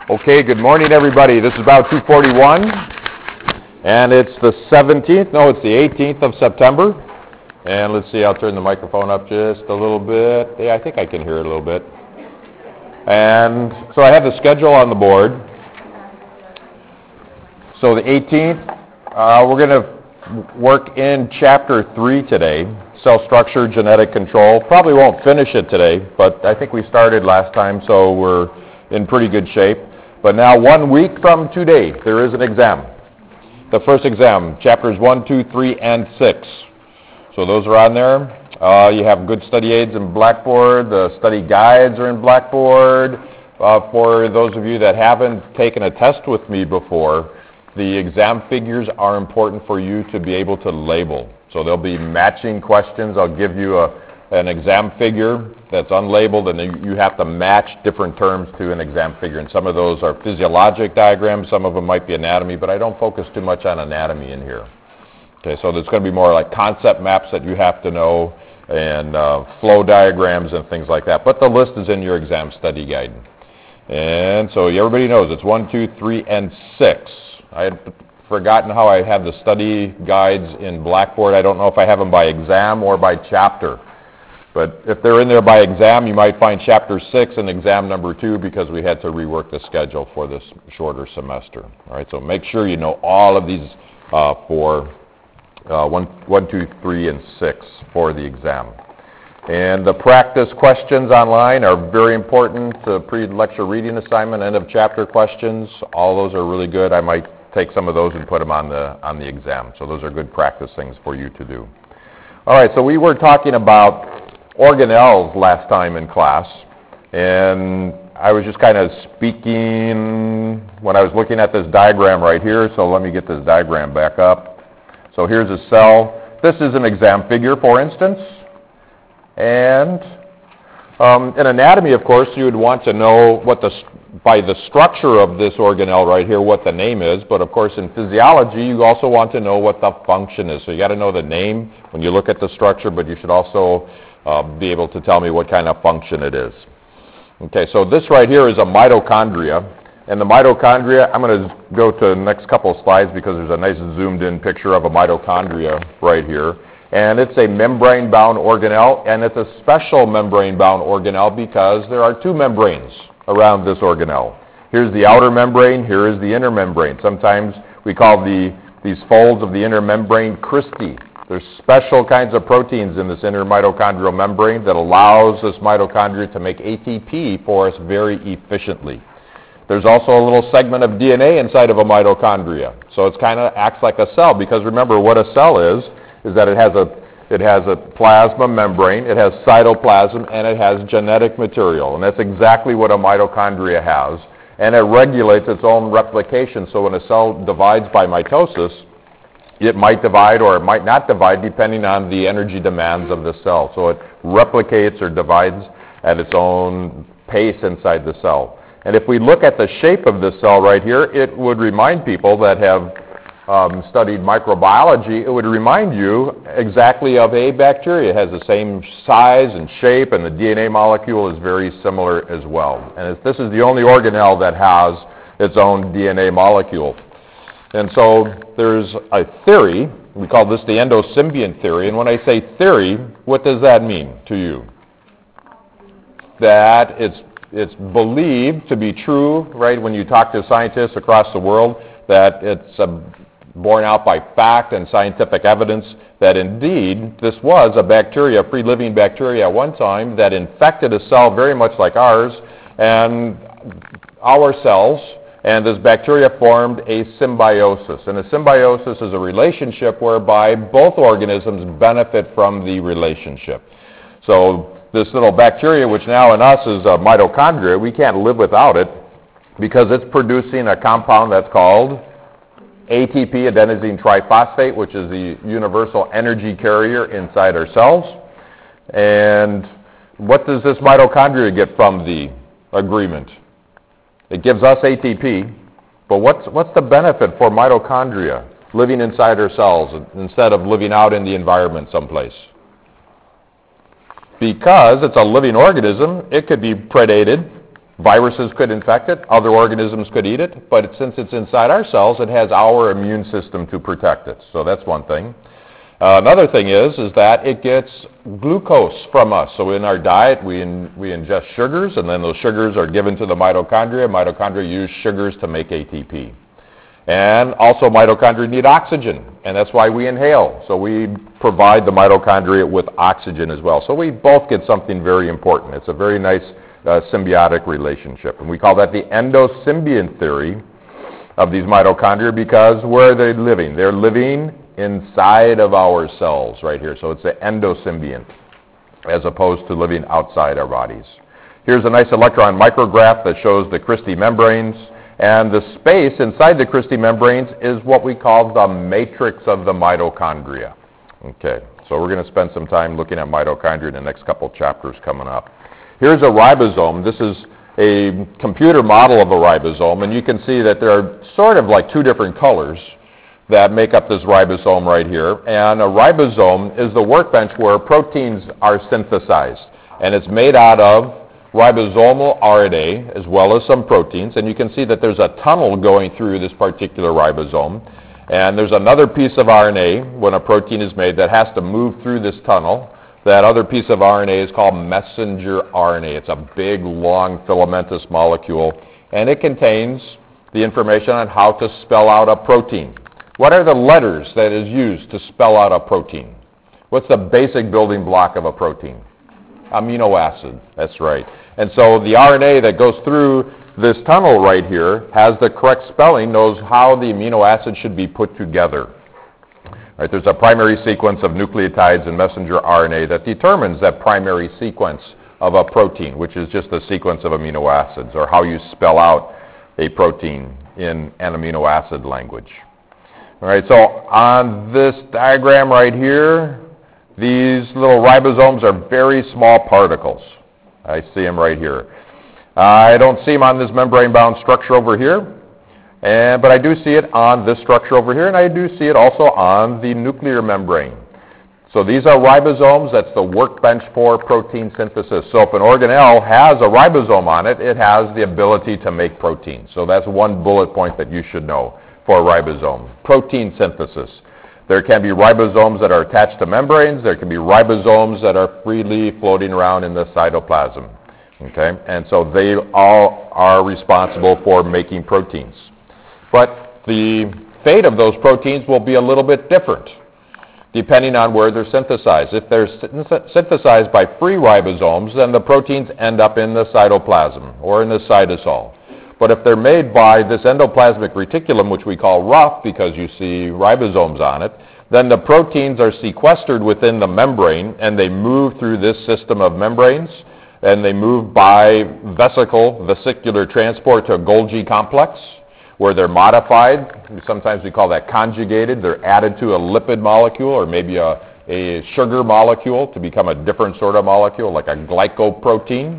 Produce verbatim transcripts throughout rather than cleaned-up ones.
Okay, good morning, everybody. This is about two forty-one, and it's the seventeenth, no, it's the eighteenth of September. And let's see, I'll turn the microphone up just a little bit. Yeah, I think I can hear it a little bit. And so I have the schedule on the board. So the eighteenth, uh, we're going to work in chapter three today, cell structure, genetic control. Probably won't finish it today, but I think we started last time, so we're in pretty good shape. But now one week from today, there is an exam. The first exam, chapters one, two, three, and six. So those are on there. Uh, you have good study aids in Blackboard. The study guides are in Blackboard. Uh, for those of you that haven't taken a test with me before, the exam figures are important for you to be able to label. So there'll be matching questions. I'll give you a, an exam figure that's unlabeled, and you, you have to match different terms to an exam figure. And some of those are physiologic diagrams. Some of them might be anatomy, but I don't focus too much on anatomy in here. Okay, so there's going to be more like concept maps that you have to know, and uh, flow diagrams and things like that. But the list is in your exam study guide. And so everybody knows it's one, two, three, and six. I had forgotten how I have the study guides in Blackboard. I don't know if I have them by exam or by chapter. But if they're in there by exam, you might find chapter six in exam number two because we had to rework the schedule for this shorter semester. All right, so make sure you know all of these uh, for uh, one, one, two, three, and six for the exam. And the practice questions online are very important. The pre-lecture reading assignment, end of chapter questions, all those are really good. I might take some of those and put them on the on the exam. So those are good practice things for you to do. All right, so we were talking about organelles last time in class, and I was just kind of speaking when I was looking at this diagram right here. So let me get this diagram back up. So here's a cell. This is an exam figure, for instance. And um, in anatomy, of course, you would want to know what the by the structure of this organelle right here, what the name is. But of course, in physiology, you also want to know what the function is. So you got to know the name when you look at the structure, but you should also uh, be able to tell me what kind of function it is. Okay, so this right here is a mitochondria. And the mitochondria, I'm going to go to the next couple of slides because there's a nice zoomed-in picture of a mitochondria right here. And it's a membrane-bound organelle, and it's a special membrane-bound organelle because there are two membranes around this organelle. Here's the outer membrane, here is the inner membrane. Sometimes we call the, these folds of the inner membrane cristae. There's special kinds of proteins in this inner mitochondrial membrane that allows this mitochondria to make A T P for us very efficiently. There's also a little segment of D N A inside of a mitochondria. So it kind of acts like a cell, because remember what a cell is, is that it has a it has a plasma membrane, it has cytoplasm, and it has genetic material. And that's exactly what a mitochondria has. And it regulates its own replication. So when a cell divides by mitosis, it might divide or it might not divide depending on the energy demands of the cell. So it replicates or divides at its own pace inside the cell. And if we look at the shape of this cell right here, it would remind people that have Um, studied microbiology, it would remind you exactly of a bacteria. It has the same size and shape, and the D N A molecule is very similar as well. And it's, this is the only organelle that has its own D N A molecule. And so there's a theory, we call this the endosymbiont theory, and when I say theory, what does that mean to you? That it's, it's believed to be true, right, when you talk to scientists across the world, that it's a borne out by fact and scientific evidence that indeed this was a bacteria, a free-living bacteria at one time that infected a cell very much like ours, and our cells, and this bacteria formed a symbiosis. And a symbiosis is a relationship whereby both organisms benefit from the relationship. So this little bacteria, which now in us is a mitochondria, we can't live without it because it's producing a compound that's called A T P, adenosine triphosphate, which is the universal energy carrier inside our cells. And what does this mitochondria get from the agreement? It gives us A T P, but what's, what's the benefit for mitochondria living inside our cells instead of living out in the environment someplace? Because it's a living organism, it could be predated, Viruses could infect it, other organisms could eat it, but since it's inside our cells, it has our immune system to protect it. So that's one thing. Uh, another thing is, is that it gets glucose from us. So in our diet, we, in, we ingest sugars, and then those sugars are given to the mitochondria. Mitochondria use sugars to make A T P. And also mitochondria need oxygen, and that's why we inhale. So we provide the mitochondria with oxygen as well. So we both get something very important. It's a very nice uh, symbiotic relationship. And we call that the endosymbiont theory of these mitochondria because where are they living? They're living inside of our cells right here. So it's the endosymbiont as opposed to living outside our bodies. Here's a nice electron micrograph that shows the Christie membranes. And the space inside the Christie membranes is what we call the matrix of the mitochondria. Okay, so we're going to spend some time looking at mitochondria in the next couple chapters coming up. Here's a ribosome. This is a computer model of a ribosome, and you can see that there are sort of like two different colors that make up this ribosome right here. And a ribosome is the workbench where proteins are synthesized, and it's made out of ribosomal R N A as well as some proteins, and you can see that there's a tunnel going through this particular ribosome, and there's another piece of R N A when a protein is made that has to move through this tunnel. That other piece of R N A is called messenger R N A. It's a big, long, filamentous molecule, and it contains the information on how to spell out a protein. What are the letters that is used to spell out a protein? What's the basic building block of a protein? Amino acid, that's right. And so the R N A that goes through this tunnel right here has the correct spelling, knows how the amino acid should be put together. Right, there's a primary sequence of nucleotides and messenger R N A that determines that primary sequence of a protein, which is just a sequence of amino acids, or how you spell out a protein in an amino acid language. All right, so on this diagram right here, these little ribosomes are very small particles. I see them right here. I don't see them on this membrane-bound structure over here, and, but I do see it on this structure over here, and I do see it also on the nuclear membrane. So these are ribosomes. That's the workbench for protein synthesis. So if an organelle has a ribosome on it, it has the ability to make protein. So that's one bullet point that you should know for a ribosome. Protein synthesis. There can be ribosomes that are attached to membranes. There can be ribosomes that are freely floating around in the cytoplasm. Okay? And so they all are responsible for making proteins. But the fate of those proteins will be a little bit different depending on where they're synthesized. If they're synthesized by free ribosomes, then the proteins end up in the cytoplasm or in the cytosol. But if they're made by this endoplasmic reticulum, which we call rough because you see ribosomes on it, then the proteins are sequestered within the membrane, and they move through this system of membranes, and they move by vesicle, vesicular transport to a Golgi complex, where they're modified. Sometimes we call that conjugated. They're added to a lipid molecule or maybe a, a sugar molecule to become a different sort of molecule, like a glycoprotein.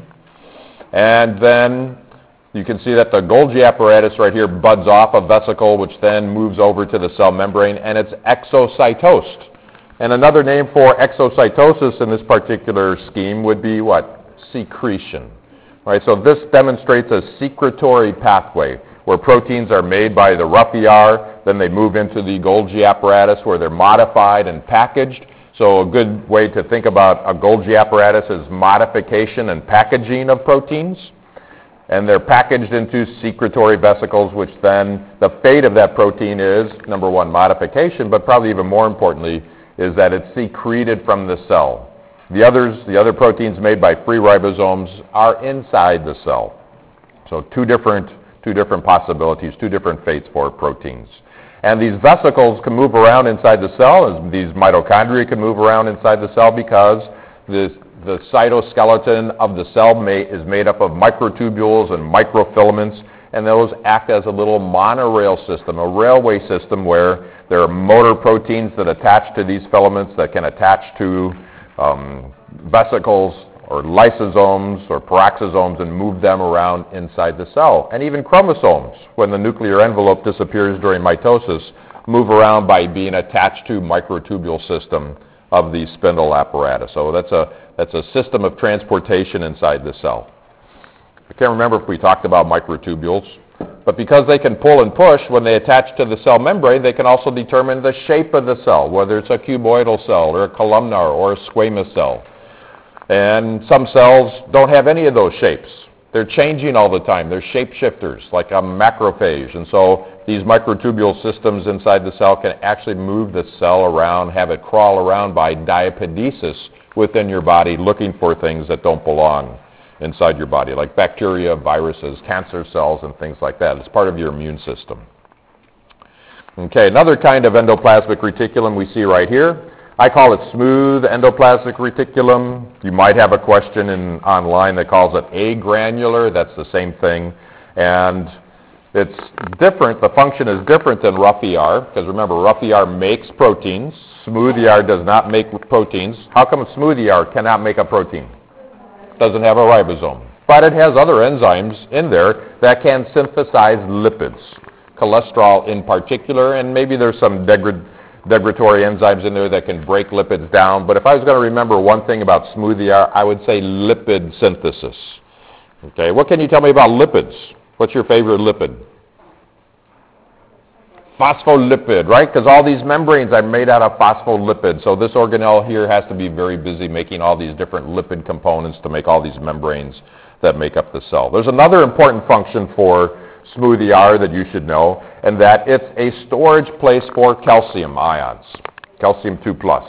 And then you can see that the Golgi apparatus right here buds off a vesicle, which then moves over to the cell membrane, and it's exocytosed. And another name for exocytosis in this particular scheme would be what? Secretion. Right, so this demonstrates a secretory pathway where proteins are made by the rough E R, then they move into the Golgi apparatus where they're modified and packaged. So a good way to think about a Golgi apparatus is modification and packaging of proteins. And they're packaged into secretory vesicles, which then the fate of that protein is, number one, modification, but probably even more importantly is that it's secreted from the cell. The others, the other proteins made by free ribosomes are inside the cell. So two different, two different possibilities, two different fates for proteins. And these vesicles can move around inside the cell, as these mitochondria can move around inside the cell because this The cytoskeleton of the cell may, is made up of microtubules and microfilaments, and those act as a little monorail system, a railway system where there are motor proteins that attach to these filaments that can attach to um, vesicles or lysosomes or peroxisomes and move them around inside the cell. And even chromosomes, when the nuclear envelope disappears during mitosis, move around by being attached to microtubule system of the spindle apparatus. So that's a That's a system of transportation inside the cell. I can't remember if we talked about microtubules, but because they can pull and push, when they attach to the cell membrane, they can also determine the shape of the cell, whether it's a cuboidal cell or a columnar or a squamous cell. And some cells don't have any of those shapes. They're changing all the time. They're shapeshifters, like a macrophage. And so these microtubule systems inside the cell can actually move the cell around, have it crawl around by diapedesis within your body, looking for things that don't belong inside your body, like bacteria, viruses, cancer cells, and things like that. It's part of your immune system. Okay, another kind of endoplasmic reticulum we see right here. I call it smooth endoplasmic reticulum. You might have a question in, online that calls it agranular. That's the same thing. And it's different. The function is different than rough E R, because remember, rough E R makes proteins. Smooth E R does not make proteins. How come smooth E R cannot make a protein? It doesn't have a ribosome. But it has other enzymes in there that can synthesize lipids, cholesterol in particular, and maybe there's some degrad degradatory enzymes in there that can break lipids down. But if I was going to remember one thing about smooth E R, I would say lipid synthesis. Okay, what can you tell me about lipids? What's your favorite lipid? Phospholipid, right? Because all these membranes are made out of phospholipids. So this organelle here has to be very busy making all these different lipid components to make all these membranes that make up the cell. There's another important function for smooth E R that you should know, and that it's a storage place for calcium ions, calcium two plus.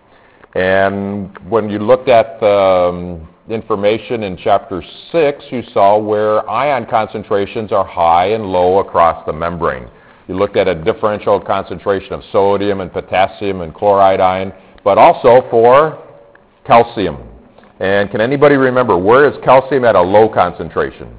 And when you looked at the um, information in chapter six, you saw where ion concentrations are high and low across the membrane. You looked at a differential concentration of sodium and potassium and chloride ion, but also for calcium. And can anybody remember, where is calcium at a low concentration?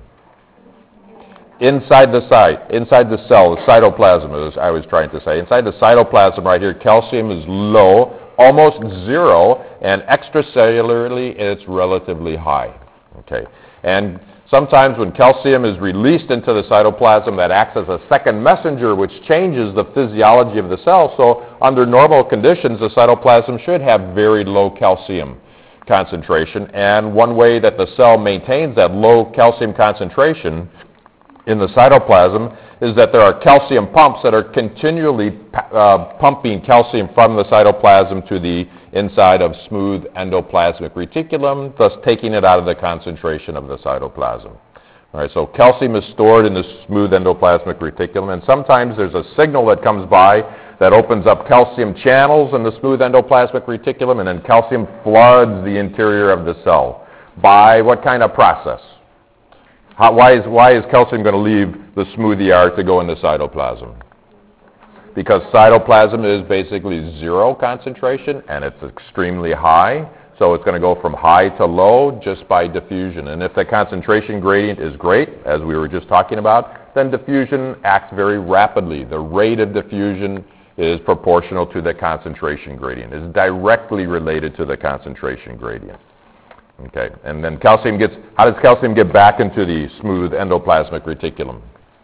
Inside the site, inside the cell, the cytoplasm, as I was trying to say. Inside the cytoplasm right here, calcium is low, almost zero, and extracellularly it's relatively high. Okay, and sometimes when calcium is released into the cytoplasm, that acts as a second messenger, which changes the physiology of the cell. So under normal conditions, the cytoplasm should have very low calcium concentration, and one way that the cell maintains that low calcium concentration in the cytoplasm is that there are calcium pumps that are continually uh, pumping calcium from the cytoplasm to the inside of smooth endoplasmic reticulum, thus taking it out of the concentration of the cytoplasm. All right, so calcium is stored in the smooth endoplasmic reticulum, and sometimes there's a signal that comes by that opens up calcium channels in the smooth endoplasmic reticulum, and then calcium floods the interior of the cell. By what kind of process? How, why, is, why is calcium going to leave the smooth E R to go into cytoplasm? Because cytoplasm is basically zero concentration and it's extremely high, so it's going to go from high to low just by diffusion. And if the concentration gradient is great, as we were just talking about, then diffusion acts very rapidly. The rate of diffusion is proportional to the concentration gradient. It's directly related to the concentration gradient. Okay, and then calcium gets, how does calcium get back into the smooth endoplasmic reticulum?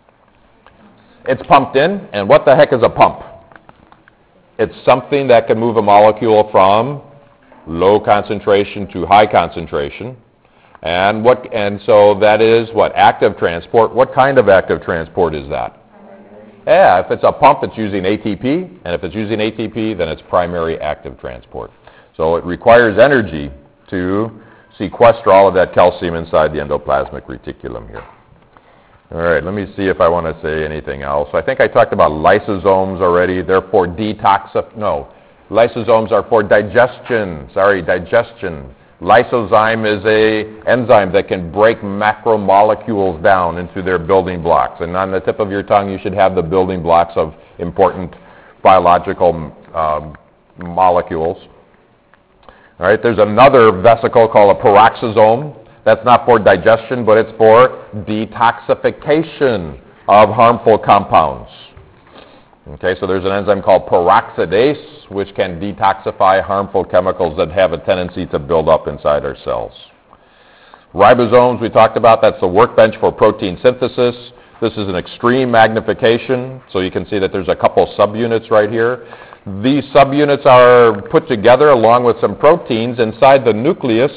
It's pumped in, and what the heck is a pump? It's something that can move a molecule from low concentration to high concentration. And what, and so that is what? Active transport. What kind of active transport is that? Yeah, if it's a pump, it's using A T P, and if it's using A T P, then it's primary active transport. So it requires energy to sequester all of that calcium inside the endoplasmic reticulum here. All right, let me see if I want to say anything else. I think I talked about lysosomes already. They're for detoxif... No, lysosomes are for digestion. Sorry, digestion. Lysozyme is a enzyme that can break macromolecules down into their building blocks. And on the tip of your tongue, you should have the building blocks of important biological um, molecules. All right, there's another vesicle called a peroxisome. That's not for digestion, but it's for detoxification of harmful compounds. Okay, so there's an enzyme called peroxidase, which can detoxify harmful chemicals that have a tendency to build up inside our cells. Ribosomes, we talked about, that's the workbench for protein synthesis. This is an extreme magnification, so you can see that there's a couple subunits right here. These subunits are put together along with some proteins inside the nucleus,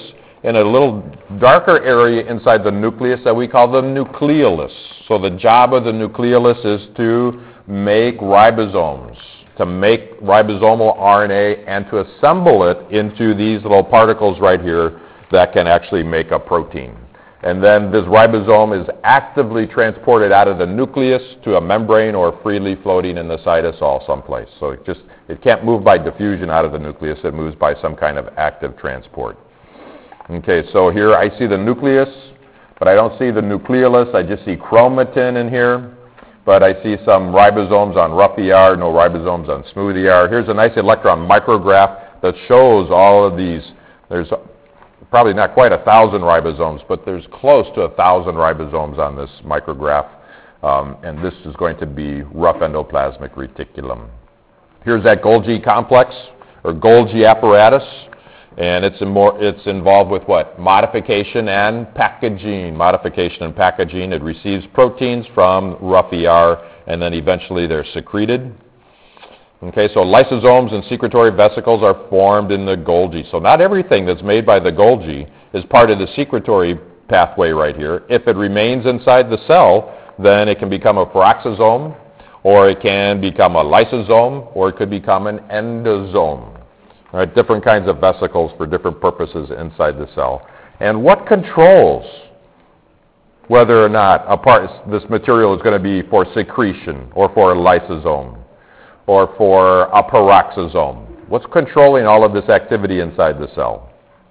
in a little darker area inside the nucleus that we call the nucleolus. So the job of the nucleolus is to make ribosomes, to make ribosomal R N A and to assemble it into these little particles right here that can actually make a protein. And then this ribosome is actively transported out of the nucleus to a membrane or freely floating in the cytosol someplace. So it just, it can't move by diffusion out of the nucleus, it moves by some kind of active transport. Okay, so here I see the nucleus, but I don't see the nucleolus, I just see chromatin in here. But I see some ribosomes on rough E R, no ribosomes on smooth E R. Here's a nice electron micrograph that shows all of these. There's probably not quite a thousand ribosomes, but there's close to a thousand ribosomes on this micrograph. Um, and this is going to be rough endoplasmic reticulum. Here's that Golgi complex, or Golgi apparatus. And it's, more, it's involved with what? Modification and packaging. Modification and packaging. It receives proteins from rough E R, and then eventually they're secreted. Okay, so lysosomes and secretory vesicles are formed in the Golgi. So not everything that's made by the Golgi is part of the secretory pathway right here. If it remains inside the cell, then it can become a peroxisome, or it can become a lysosome, or it could become an endosome. All right, different kinds of vesicles for different purposes inside the cell. And what controls whether or not a part, this material is going to be for secretion or for a lysosome or for a peroxisome? What's controlling all of this activity inside the cell?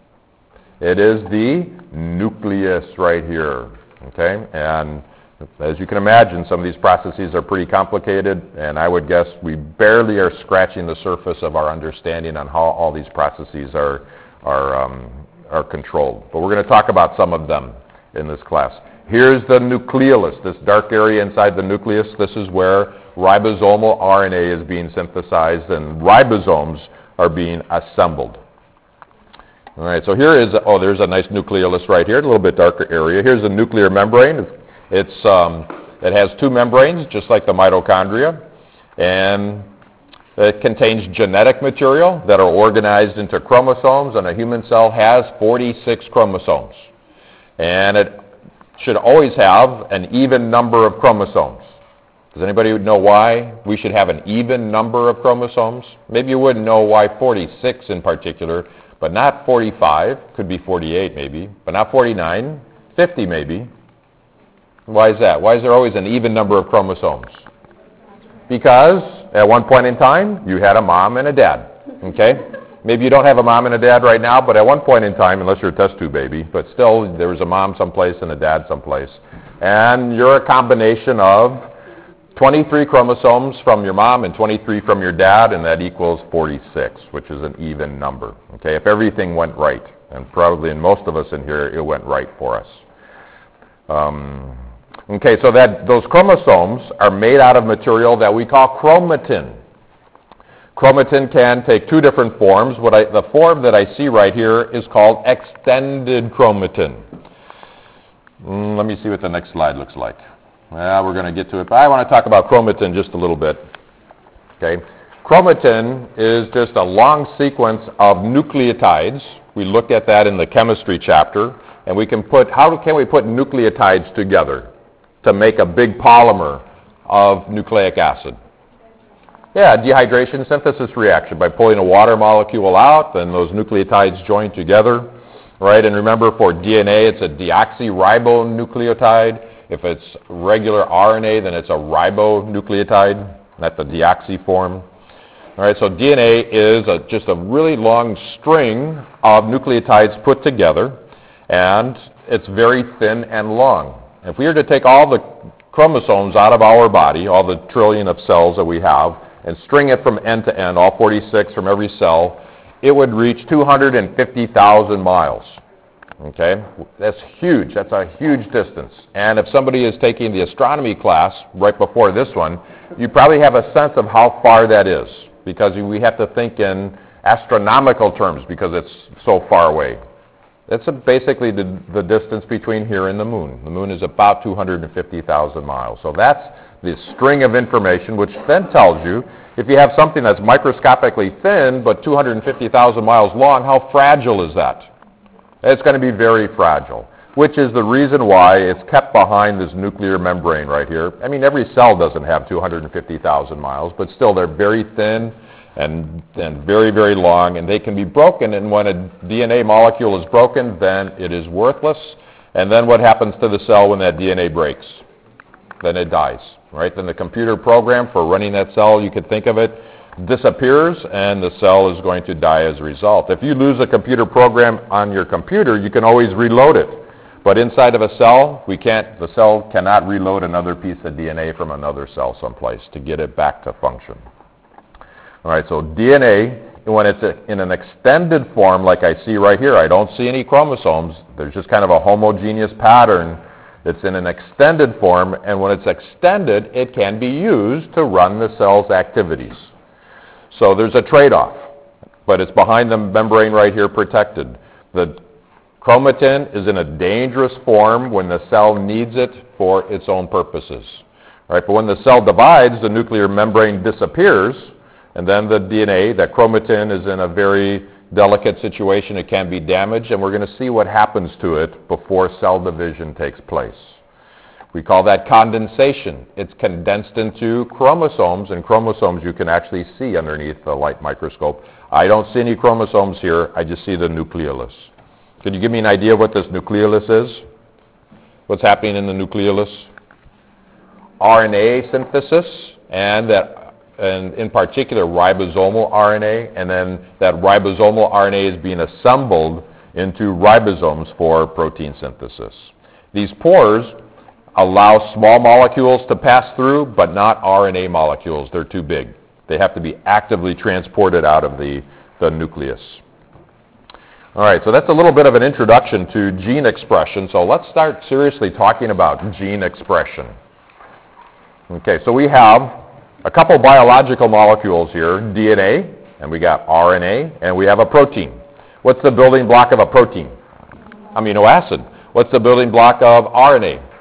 It is the nucleus right here. Okay, and as you can imagine, some of these processes are pretty complicated, and I would guess we barely are scratching the surface of our understanding on how all these processes are, are, um, are controlled. But we're going to talk about some of them in this class. Here's the nucleolus, this dark area inside the nucleus. This is where ribosomal R N A is being synthesized and ribosomes are being assembled. All right, so here is, oh, there's a nice nucleolus right here, a little bit darker area. Here's the nuclear membrane. It's It's, um, it has two membranes, just like the mitochondria, and it contains genetic material that are organized into chromosomes, and a human cell has forty-six chromosomes. And it should always have an even number of chromosomes. Does anybody know why we should have an even number of chromosomes? Maybe you wouldn't know why forty-six in particular, but not forty-five, could be forty-eight maybe, but not forty-nine, fifty maybe. Why is that? Why is there always an even number of chromosomes? Because at one point in time, you had a mom and a dad, okay? Maybe you don't have a mom and a dad right now, but at one point in time, unless you're a test tube baby, but still there was a mom someplace and a dad someplace. And you're a combination of twenty-three chromosomes from your mom and twenty-three from your dad, and that equals forty-six, which is an even number, okay? If everything went right, and probably in most of us in here, it went right for us. Um... Okay, so that those chromosomes are made out of material that we call chromatin. Chromatin can take two different forms. What I, the form that I see right here is called extended chromatin. Mm, let me see what the next slide looks like. Well, we're going to get to it, but I want to talk about chromatin just a little bit. Okay, chromatin is just a long sequence of nucleotides. We looked at that in the chemistry chapter, and we can put, how can we put nucleotides together to make a big polymer of nucleic acid? Yeah, dehydration synthesis reaction. By pulling a water molecule out, then those nucleotides join together, right? And remember, for D N A, it's a deoxyribonucleotide. If it's regular R N A, then it's a ribonucleotide, not the deoxy form. All right, so D N A is a, just a really long string of nucleotides put together, and it's very thin and long. If we were to take all the chromosomes out of our body, all the trillion of cells that we have, and string it from end to end, all forty-six from every cell, it would reach two hundred fifty thousand miles. Okay? That's huge. That's a huge distance. And if somebody is taking the astronomy class right before this one, you probably have a sense of how far that is, because we have to think in astronomical terms because it's so far away. That's a, basically the, the distance between here and the moon. The moon is about two hundred fifty thousand miles. So that's the string of information, which then tells you, if you have something that's microscopically thin but two hundred fifty thousand miles long, how fragile is that? It's going to be very fragile, which is the reason why it's kept behind this nuclear membrane right here. I mean, every cell doesn't have two hundred fifty thousand miles, but still they're very thin and, and very, very long, and they can be broken, and when a D N A molecule is broken, then it is worthless. And then what happens to the cell when that D N A breaks? Then it dies, right? Then the computer program for running that cell, you could think of it, disappears, and the cell is going to die as a result. If you lose a computer program on your computer, you can always reload it. But inside of a cell, we can't, the cell cannot reload another piece of D N A from another cell someplace to get it back to function. All right, so D N A, when it's in an extended form like I see right here, I don't see any chromosomes. There's just kind of a homogeneous pattern. It's in an extended form, and when it's extended, it can be used to run the cell's activities. So there's a trade-off, but it's behind the membrane right here protected. The chromatin is in a dangerous form when the cell needs it for its own purposes. All right, but when the cell divides, the nuclear membrane disappears, and then the D N A, that chromatin, is in a very delicate situation. It can be damaged, and we're going to see what happens to it before cell division takes place. We call that condensation. It's condensed into chromosomes, and chromosomes you can actually see underneath the light microscope. I don't see any chromosomes here. I just see the nucleolus. Can you give me an idea of what this nucleolus is? What's happening in the nucleolus? R N A synthesis, and that and in particular ribosomal R N A, and then that ribosomal R N A is being assembled into ribosomes for protein synthesis. These pores allow small molecules to pass through, but not R N A molecules. They're too big. They have to be actively transported out of the, the nucleus. All right, so that's a little bit of an introduction to gene expression. So let's start seriously talking about gene expression. Okay, so we have a couple biological molecules here, D N A, and we got R N A, and we have a protein. What's the building block of a protein? Amino acid. What's the building block of R N A?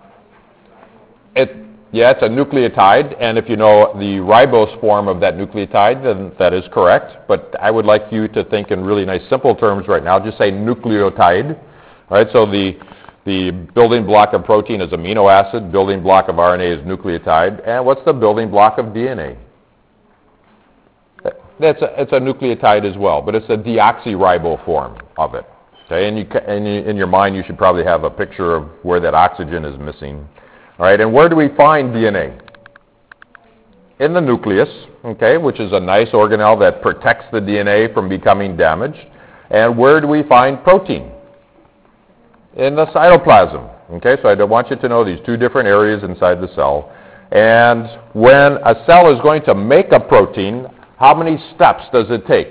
It, yeah, it's a nucleotide, and if you know the ribose form of that nucleotide, then that is correct. But I would like you to think in really nice simple terms right now. Just say nucleotide. All right, so the The building block of protein is amino acid, building block of R N A is nucleotide, and what's the building block of D N A? That's a, it's a nucleotide as well, but it's a deoxyribo form of it. Okay, and, you, and you, in your mind you should probably have a picture of where that oxygen is missing. All right, and where do we find D N A? In the nucleus, okay, which is a nice organelle that protects the D N A from becoming damaged. And where do we find protein? In the cytoplasm. Okay, so I want you to know these two different areas inside the cell. And when a cell is going to make a protein, how many steps does it take?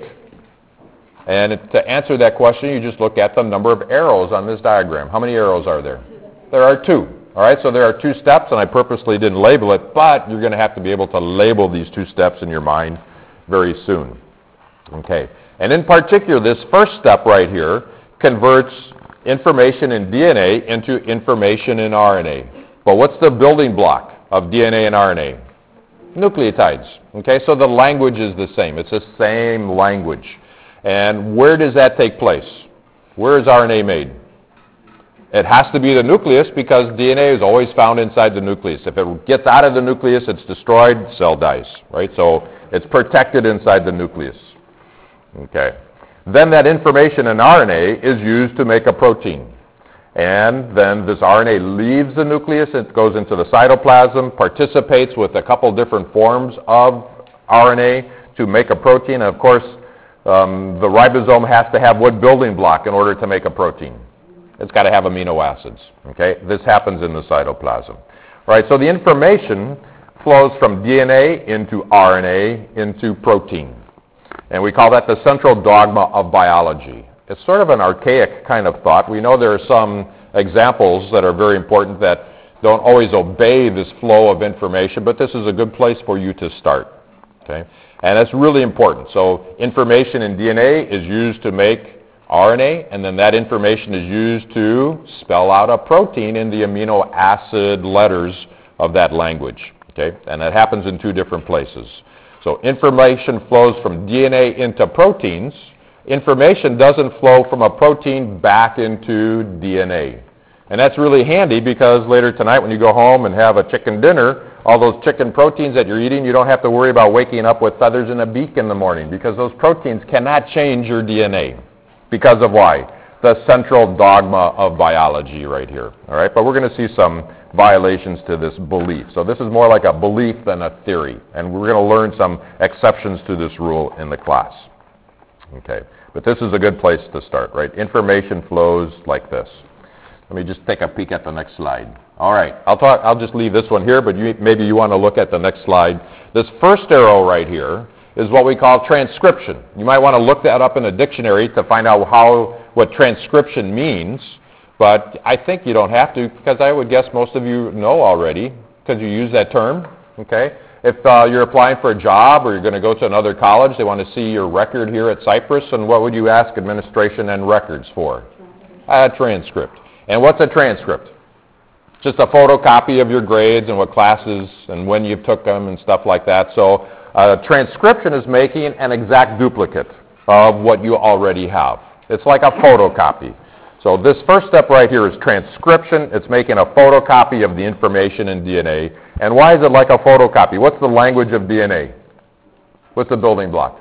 And to answer that question, you just look at the number of arrows on this diagram. How many arrows are there? There are two. All right, so there are two steps, and I purposely didn't label it, but you're going to have to be able to label these two steps in your mind very soon. Okay, and in particular, this first step right here converts information in D N A into information in R N A. But what's the building block of D N A and R N A? Nucleotides. Okay, so the language is the same. It's the same language. And where does that take place? Where is R N A made? It has to be the nucleus because D N A is always found inside the nucleus. If it gets out of the nucleus, it's destroyed, cell dies, right? So it's protected inside the nucleus. Okay. Then that information in R N A is used to make a protein. And then this R N A leaves the nucleus, it goes into the cytoplasm, participates with a couple different forms of R N A to make a protein. And of course, um, the ribosome has to have what building block in order to make a protein? It's got to have amino acids. Okay, this happens in the cytoplasm. Right, so the information flows from D N A into R N A into protein. And we call that the central dogma of biology. It's sort of an archaic kind of thought. We know there are some examples that are very important that don't always obey this flow of information, but this is a good place for you to start. Okay? And that's really important. So information in D N A is used to make R N A, and then that information is used to spell out a protein in the amino acid letters of that language. Okay? And that happens in two different places. So information flows from D N A into proteins, information doesn't flow from a protein back into D N A. And that's really handy because later tonight when you go home and have a chicken dinner, all those chicken proteins that you're eating, you don't have to worry about waking up with feathers in a beak in the morning because those proteins cannot change your D N A. Because of why? The central dogma of biology right here. All right, but we're going to see some violations to this belief. So this is more like a belief than a theory, and we're going to learn some exceptions to this rule in the class. Okay, but this is a good place to start, right? Information flows like this. Let me just take a peek at the next slide. All right, I'll talk. I'll just leave this one here, but you, maybe you want to look at the next slide. This first arrow right here is what we call transcription. You might want to look that up in a dictionary to find out how what transcription means, but I think you don't have to because I would guess most of you know already because you use that term. Okay, if uh, you're applying for a job or you're going to go to another college, they want to see your record here at Cypress, and what would you ask administration and records for? A transcript. And what's a transcript? Just a photocopy of your grades and what classes and when you took them and stuff like that. So a transcription is making an exact duplicate of what you already have. It's like a photocopy. So this first step right here is transcription. It's making a photocopy of the information in D N A. And why is it like a photocopy? What's the language of D N A? What's the building block?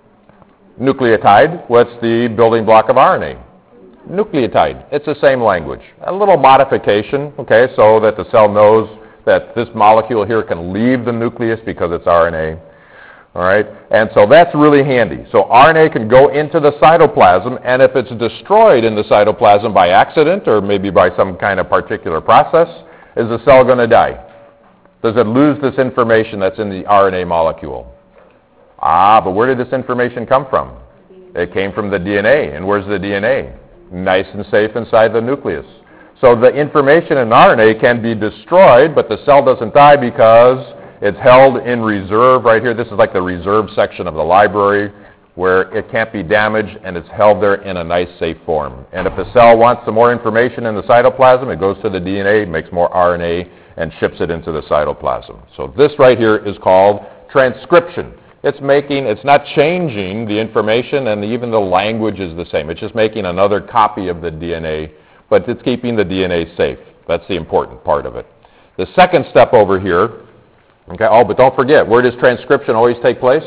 Nucleotide. What's the building block of R N A? Nucleotide. It's the same language. A little modification, okay, so that the cell knows that this molecule here can leave the nucleus because it's R N A. All right, and so that's really handy. So R N A can go into the cytoplasm, and if it's destroyed in the cytoplasm by accident or maybe by some kind of particular process, is the cell going to die? Does it lose this information that's in the R N A molecule? Ah, but where did this information come from? It came from the D N A, and where's the D N A? Nice and safe inside the nucleus. So the information in R N A can be destroyed, but the cell doesn't die because it's held in reserve right here. This is like the reserve section of the library where it can't be damaged and it's held there in a nice safe form. And if the cell wants some more information in the cytoplasm, it goes to the D N A, makes more R N A, and ships it into the cytoplasm. So this right here is called transcription. It's making, it's not changing the information, and even the language is the same. It's just making another copy of the D N A, but it's keeping the D N A safe. That's the important part of it. The second step over here, okay, oh, but don't forget, where does transcription always take place?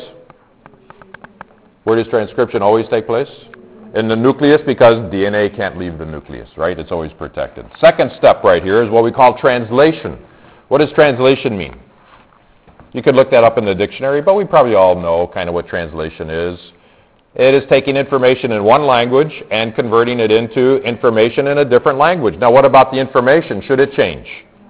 Where does transcription always take place? In the nucleus, because D N A can't leave the nucleus, right? It's always protected. Second step right here is what we call translation. What does translation mean? You could look that up in the dictionary, but we probably all know kind of what translation is. It is taking information in one language and converting it into information in a different language. Now, what about the information? Should it change?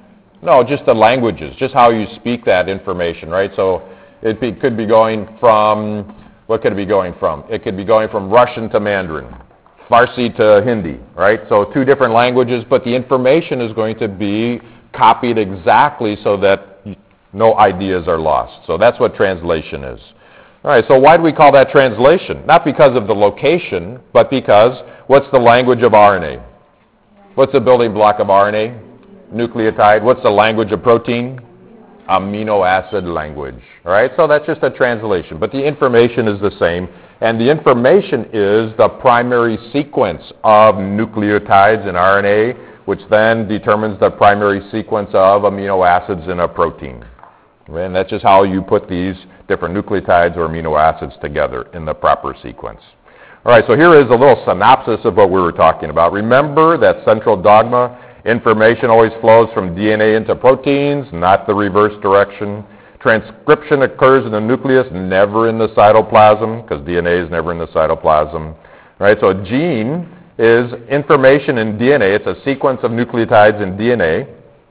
No, just the languages, just how you speak that information, right? So it be, could be going from, what could it be going from? It could be going from Russian to Mandarin, Farsi to Hindi, right? So two different languages, but the information is going to be copied exactly so that no ideas are lost. So that's what translation is. All right, so why do we call that translation? Not because of the location, but because what's the language of R N A? What's the building block of R N A? Nucleotide. What's the language of protein? Amino acid language. All right, so that's just a translation, but the information is the same, and the information is the primary sequence of nucleotides in R N A, which then determines the primary sequence of amino acids in a protein. And that's just how you put these different nucleotides or amino acids together in the proper sequence. All right, so here is a little synopsis of what we were talking about. Remember that central dogma. Information always flows from D N A into proteins, not the reverse direction. Transcription occurs in the nucleus, never in the cytoplasm, because D N A is never in the cytoplasm. All right, so a gene is information in D N A. It's a sequence of nucleotides in D N A,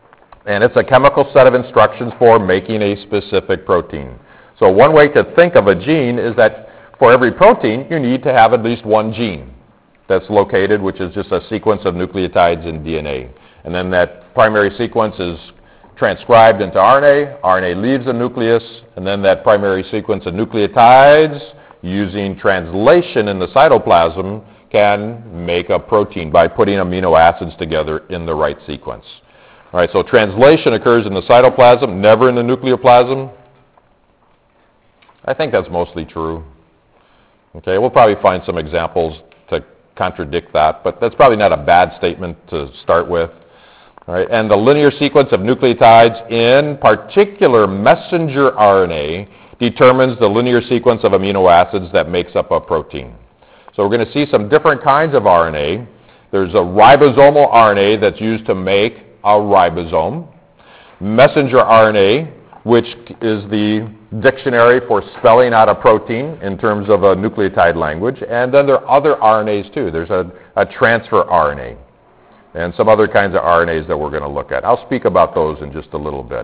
and it's a chemical set of instructions for making a specific protein. So one way to think of a gene is that for every protein, you need to have at least one gene that's located, which is just a sequence of nucleotides in D N A. And then that primary sequence is transcribed into R N A. R N A leaves the nucleus, and then that primary sequence of nucleotides, using translation in the cytoplasm, can make a protein by putting amino acids together in the right sequence. All right, so translation occurs in the cytoplasm, never in the nucleoplasm. I think that's mostly true. Okay, we'll probably find some examples to contradict that, but that's probably not a bad statement to start with. All right, and the linear sequence of nucleotides in particular messenger R N A determines the linear sequence of amino acids that makes up a protein. So we're going to see some different kinds of R N A. There's a ribosomal R N A that's used to make a ribosome. Messenger R N A, which is the dictionary for spelling out a protein in terms of a nucleotide language. And then there are other R N As too. There's a, a transfer R N A and some other kinds of R N As that we're going to look at. I'll speak about those in just a little bit.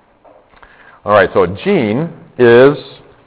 All right, so a gene is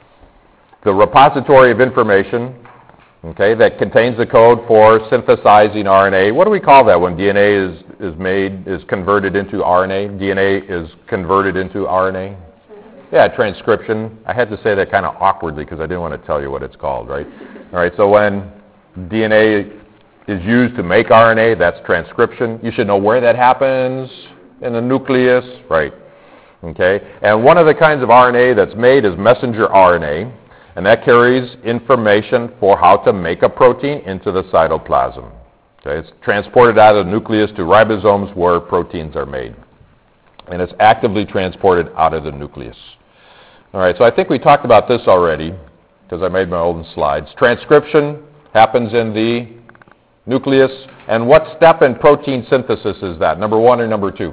the repository of information, okay, that contains the code for synthesizing R N A. What do we call that when D N A is, is made, is converted into R N A? D N A is converted into R N A? Yeah, transcription. I had to say that kind of awkwardly because I didn't want to tell you what it's called, right? All right, so when D N A is used to make R N A, that's transcription. You should know where that happens, in the nucleus, right? Okay, and one of the kinds of R N A that's made is messenger R N A, and that carries information for how to make a protein into the cytoplasm. Okay, it's transported out of the nucleus to ribosomes where proteins are made, and it's actively transported out of the nucleus. All right, so I think we talked about this already because I made my own slides. Transcription happens in the nucleus, and what step in protein synthesis is that? Number one or number two?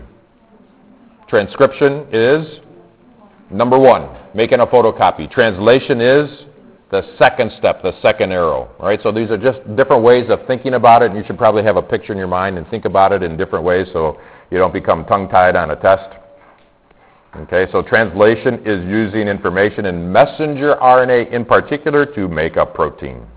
Transcription is number one, making a photocopy. Translation is the second step, the second arrow. All right, so these are just different ways of thinking about it, and you should probably have a picture in your mind and think about it in different ways so you don't become tongue-tied on a test. Okay, so translation is using information in messenger R N A in particular to make a protein.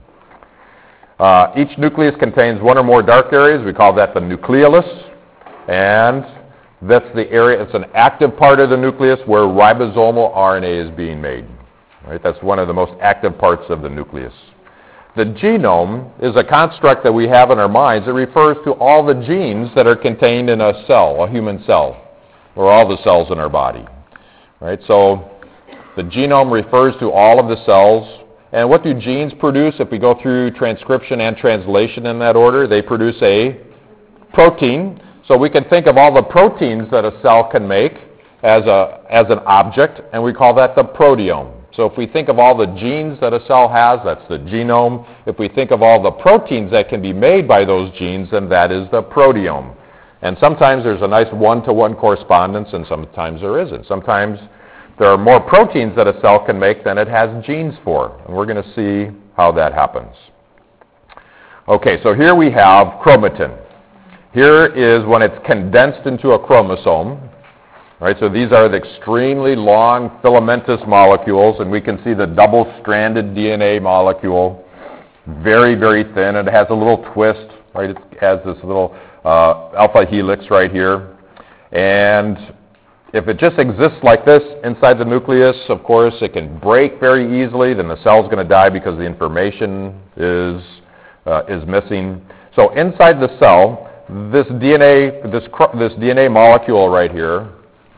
Uh, each nucleus contains one or more dark areas. We call that the nucleolus, and that's the area, it's an active part of the nucleus where ribosomal R N A is being made. Right? That's one of the most active parts of the nucleus. The genome is a construct that we have in our minds that refers to all the genes that are contained in a cell, a human cell, or all the cells in our body. Right? So the genome refers to all of the cells. And what do genes produce if we go through transcription and translation in that order? They produce a protein. So we can think of all the proteins that a cell can make as, a, as an object, and we call that the proteome. So if we think of all the genes that a cell has, that's the genome. If we think of all the proteins that can be made by those genes, then that is the proteome. And sometimes there's a nice one-to-one correspondence, and sometimes there isn't. Sometimes there are more proteins that a cell can make than it has genes for, and we're going to see how that happens. Okay, so here we have chromatin. Here is when it's condensed into a chromosome. Right, so these are the extremely long filamentous molecules, and we can see the double-stranded D N A molecule, very, very thin, and it has a little twist. Right, it has this little uh, alpha helix right here, and if it just exists like this inside the nucleus, of course, it can break very easily. Then the cell's going to die because the information is uh, is missing. So inside the cell, this D N A, this this D N A molecule right here,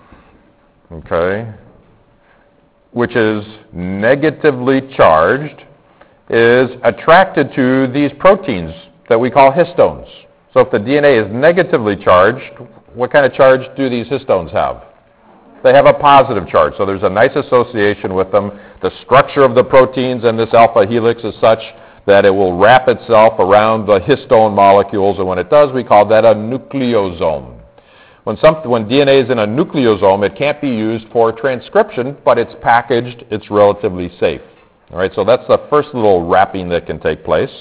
okay, which is negatively charged, is attracted to these proteins that we call histones. So if the D N A is negatively charged, what kind of charge do these histones have? They have a positive charge, so there's a nice association with them. The structure of the proteins and this alpha helix is such that it will wrap itself around the histone molecules, and when it does, we call that a nucleosome. When, some, when D N A is in a nucleosome, it can't be used for transcription, but it's packaged, it's relatively safe. All right, so that's the first little wrapping that can take place.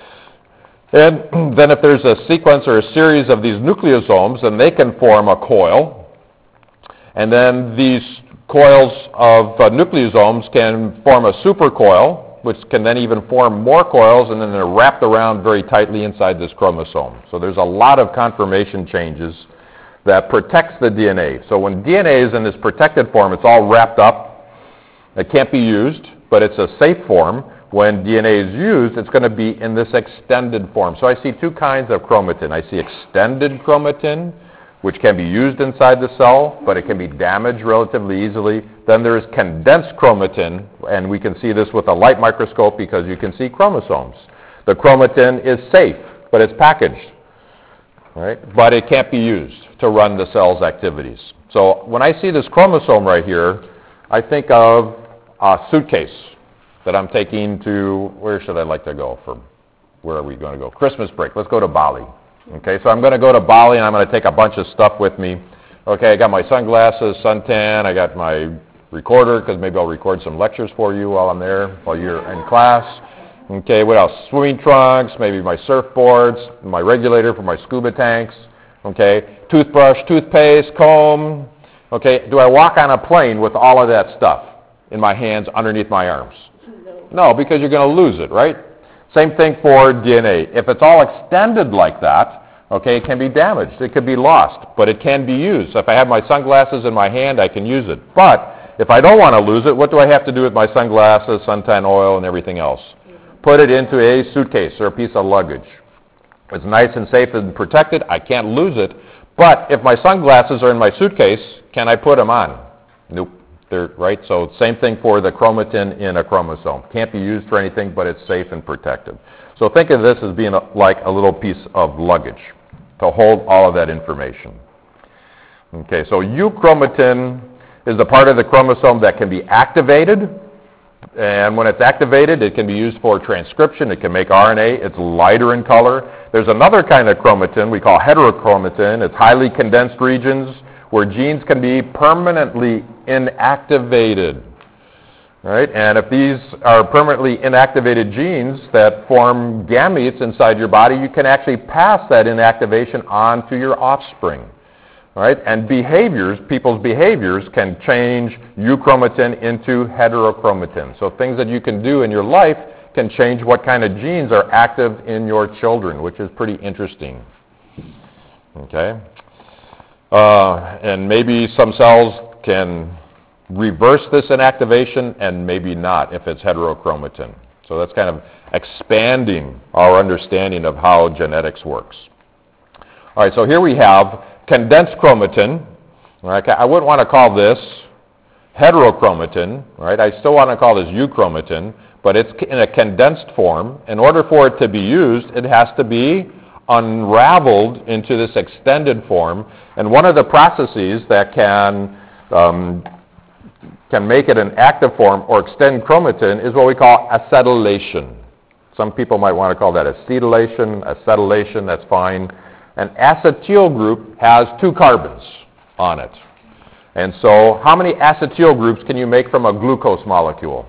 And then if there's a sequence or a series of these nucleosomes, then they can form a coil. And then these coils of uh, nucleosomes can form a supercoil, which can then even form more coils, and then they're wrapped around very tightly inside this chromosome. So there's a lot of conformation changes that protects the D N A. So when D N A is in this protected form, it's all wrapped up. It can't be used, but it's a safe form. When D N A is used, it's going to be in this extended form. So I see two kinds of chromatin. I see extended chromatin, which can be used inside the cell, but it can be damaged relatively easily. Then there's condensed chromatin, and we can see this with a light microscope because you can see chromosomes. The chromatin is safe, but it's packaged, right? But it can't be used to run the cell's activities. So when I see this chromosome right here, I think of a suitcase that I'm taking to, where should I like to go from? Where are we going to go? Christmas break. Let's go to Bali. Okay, so I'm going to go to Bali and I'm going to take a bunch of stuff with me. Okay, I got my sunglasses, suntan, I got my recorder because maybe I'll record some lectures for you while I'm there, while you're in class. Okay, what else? Swimming trunks, maybe my surfboards, my regulator for my scuba tanks. Okay, toothbrush, toothpaste, comb. Okay, do I walk on a plane with all of that stuff in my hands underneath my arms? No, no, because you're going to lose it, right? Same thing for D N A. If it's all extended like that, okay, it can be damaged. It could be lost, but it can be used. So if I have my sunglasses in my hand, I can use it. But if I don't want to lose it, what do I have to do with my sunglasses, suntan oil, and everything else? Put it into a suitcase or a piece of luggage. It's nice and safe and protected. I can't lose it. But if my sunglasses are in my suitcase, can I put them on? Nope. They're, right? So same thing for the chromatin in a chromosome. Can't be used for anything, but it's safe and protected. So think of this as being a, like a little piece of luggage to hold all of that information. Okay, so euchromatin is the part of the chromosome that can be activated. And when it's activated, it can be used for transcription. It can make R N A. It's lighter in color. There's another kind of chromatin we call heterochromatin. It's highly condensed regions where genes can be permanently inactivated, right? And if these are permanently inactivated genes that form gametes inside your body, you can actually pass that inactivation on to your offspring, right? And behaviors, people's behaviors can change euchromatin into heterochromatin. So things that you can do in your life can change what kind of genes are active in your children, which is pretty interesting, okay? Uh, and maybe some cells can reverse this inactivation and maybe not if it's heterochromatin. So that's kind of expanding our understanding of how genetics works. All right, so here we have condensed chromatin. All right, I wouldn't want to call this heterochromatin, right? I still want to call this euchromatin, but it's in a condensed form. In order for it to be used, it has to be unraveled into this extended form. And one of the processes that can um, can make it an active form or extend chromatin is what we call acetylation. Some people might want to call that acetylation, acetylation, that's fine. An acetyl group has two carbons on it. And so how many acetyl groups can you make from a glucose molecule?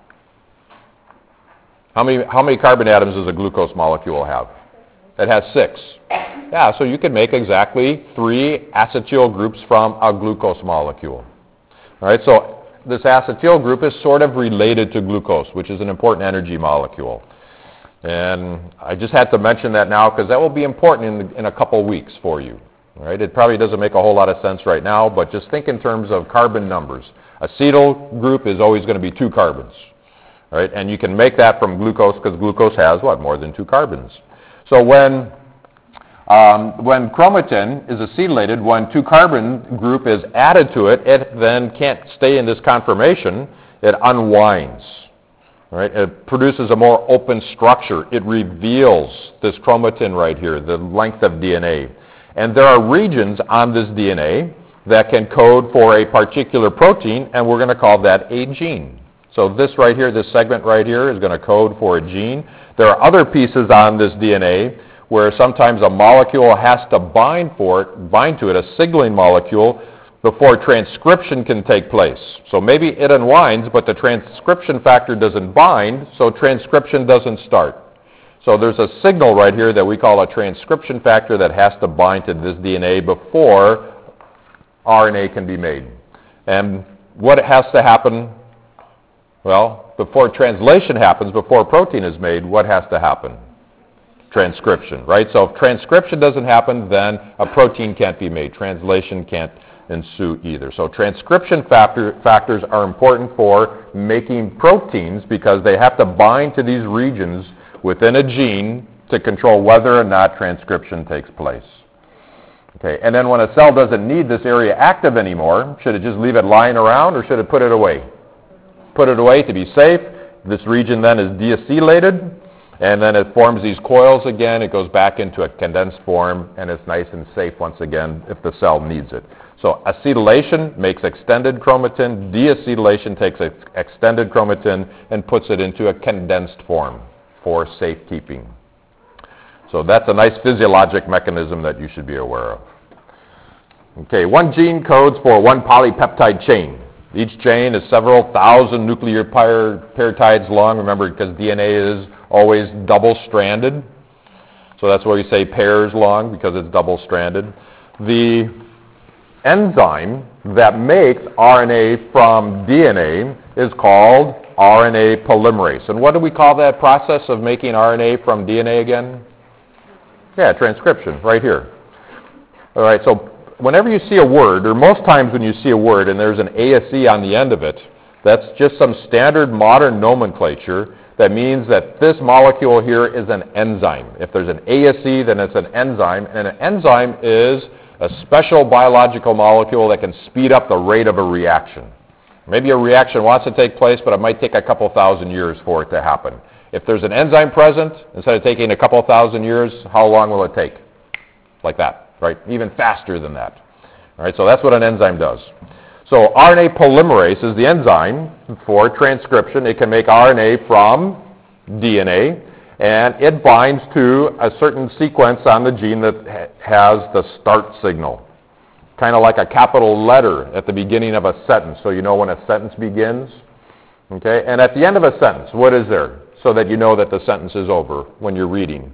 How many, how many carbon atoms does a glucose molecule have? It has six. Yeah, so you can make exactly three acetyl groups from a glucose molecule. All right, so this acetyl group is sort of related to glucose, which is an important energy molecule. And I just had to mention that now because that will be important in, in a couple weeks for you. All right, it probably doesn't make a whole lot of sense right now, but just think in terms of carbon numbers. Acetyl group is always going to be two carbons. All right, and you can make that from glucose because glucose has, what, more than two carbons. So when, um, when chromatin is acetylated, when two-carbon group is added to it, it then can't stay in this conformation. It unwinds. Right? It produces a more open structure. It reveals this chromatin right here, the length of D N A. And there are regions on this D N A that can code for a particular protein, and we're going to call that a gene. So this right here, this segment right here is going to code for a gene. There are other pieces on this D N A where sometimes a molecule has to bind for it, bind to it, a signaling molecule, before transcription can take place. So maybe it unwinds, but the transcription factor doesn't bind, so transcription doesn't start. So there's a signal right here that we call a transcription factor that has to bind to this D N A before R N A can be made. And what has to happen? Well, before translation happens, before a protein is made, what has to happen? Transcription, right? So if transcription doesn't happen, then a protein can't be made. Translation can't ensue either. So transcription factor, factors are important for making proteins because they have to bind to these regions within a gene to control whether or not transcription takes place. Okay, and then when a cell doesn't need this area active anymore, should it just leave it lying around or should it put it away? Put it away to be safe. This region then is deacylated, and then it forms these coils again. It goes back into a condensed form, and it's nice and safe once again if the cell needs it. So acetylation makes extended chromatin. Deacetylation takes ex- extended chromatin and puts it into a condensed form for safekeeping. So that's a nice physiologic mechanism that you should be aware of. Okay, one gene codes for one polypeptide chain. Each chain is several thousand nucleotides long, remember, because D N A is always double-stranded. So that's why we say pairs long, because it's double-stranded. The enzyme that makes R N A from D N A is called R N A polymerase. And what do we call that process of making R N A from D N A again? Yeah, transcription, right here. All right, so whenever you see a word, or most times when you see a word and there's an A S E on the end of it, that's just some standard modern nomenclature that means that this molecule here is an enzyme. If there's an A S E, then it's an enzyme, and an enzyme is a special biological molecule that can speed up the rate of a reaction. Maybe a reaction wants to take place, but it might take a couple thousand years for it to happen. If there's an enzyme present, instead of taking a couple thousand years, how long will it take? Like that, right? Even faster than that. All right, so that's what an enzyme does. So R N A polymerase is the enzyme for transcription. It can make R N A from D N A, and it binds to a certain sequence on the gene that ha- has the start signal. Kind of like a capital letter at the beginning of a sentence, so you know when a sentence begins. Okay, and at the end of a sentence, what is there? So that you know that the sentence is over when you're reading.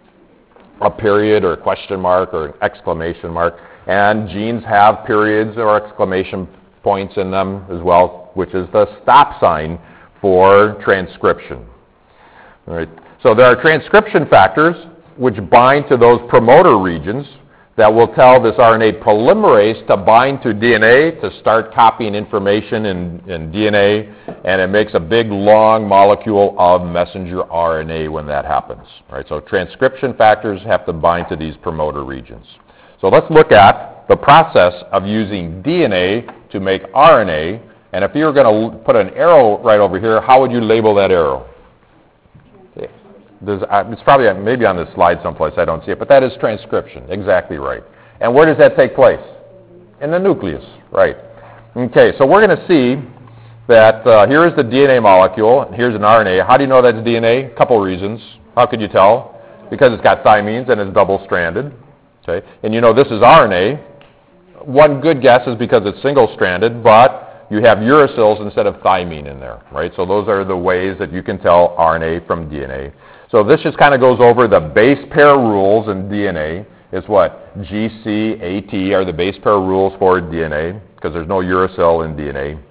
A period or a question mark or an exclamation mark. And genes have periods or exclamation points in them as well, which is the stop sign for transcription. All right. So there are transcription factors which bind to those promoter regions that will tell this R N A polymerase to bind to D N A to start copying information in, in D N A, and it makes a big long molecule of messenger R N A when that happens. Right? So transcription factors have to bind to these promoter regions. So let's look at the process of using D N A to make R N A, and if you were going to put an arrow right over here, how would you label that arrow? There's, uh, it's probably uh, maybe on this slide someplace, I don't see it, but that is transcription, exactly right. And where does that take place? In the nucleus, right. Okay, so we're going to see that uh, here is the D N A molecule, and here's an R N A. How do you know that's D N A? A couple reasons. How could you tell? Because it's got thymines and it's double-stranded. Okay, and you know this is R N A. One good guess is because it's single-stranded, but you have uracils instead of thymine in there, right? So those are the ways that you can tell R N A from D N A. So this just kind of goes over the base pair rules in D N A. It's what? G, C, A, T are the base pair rules for D N A, because there's no uracil in D N A.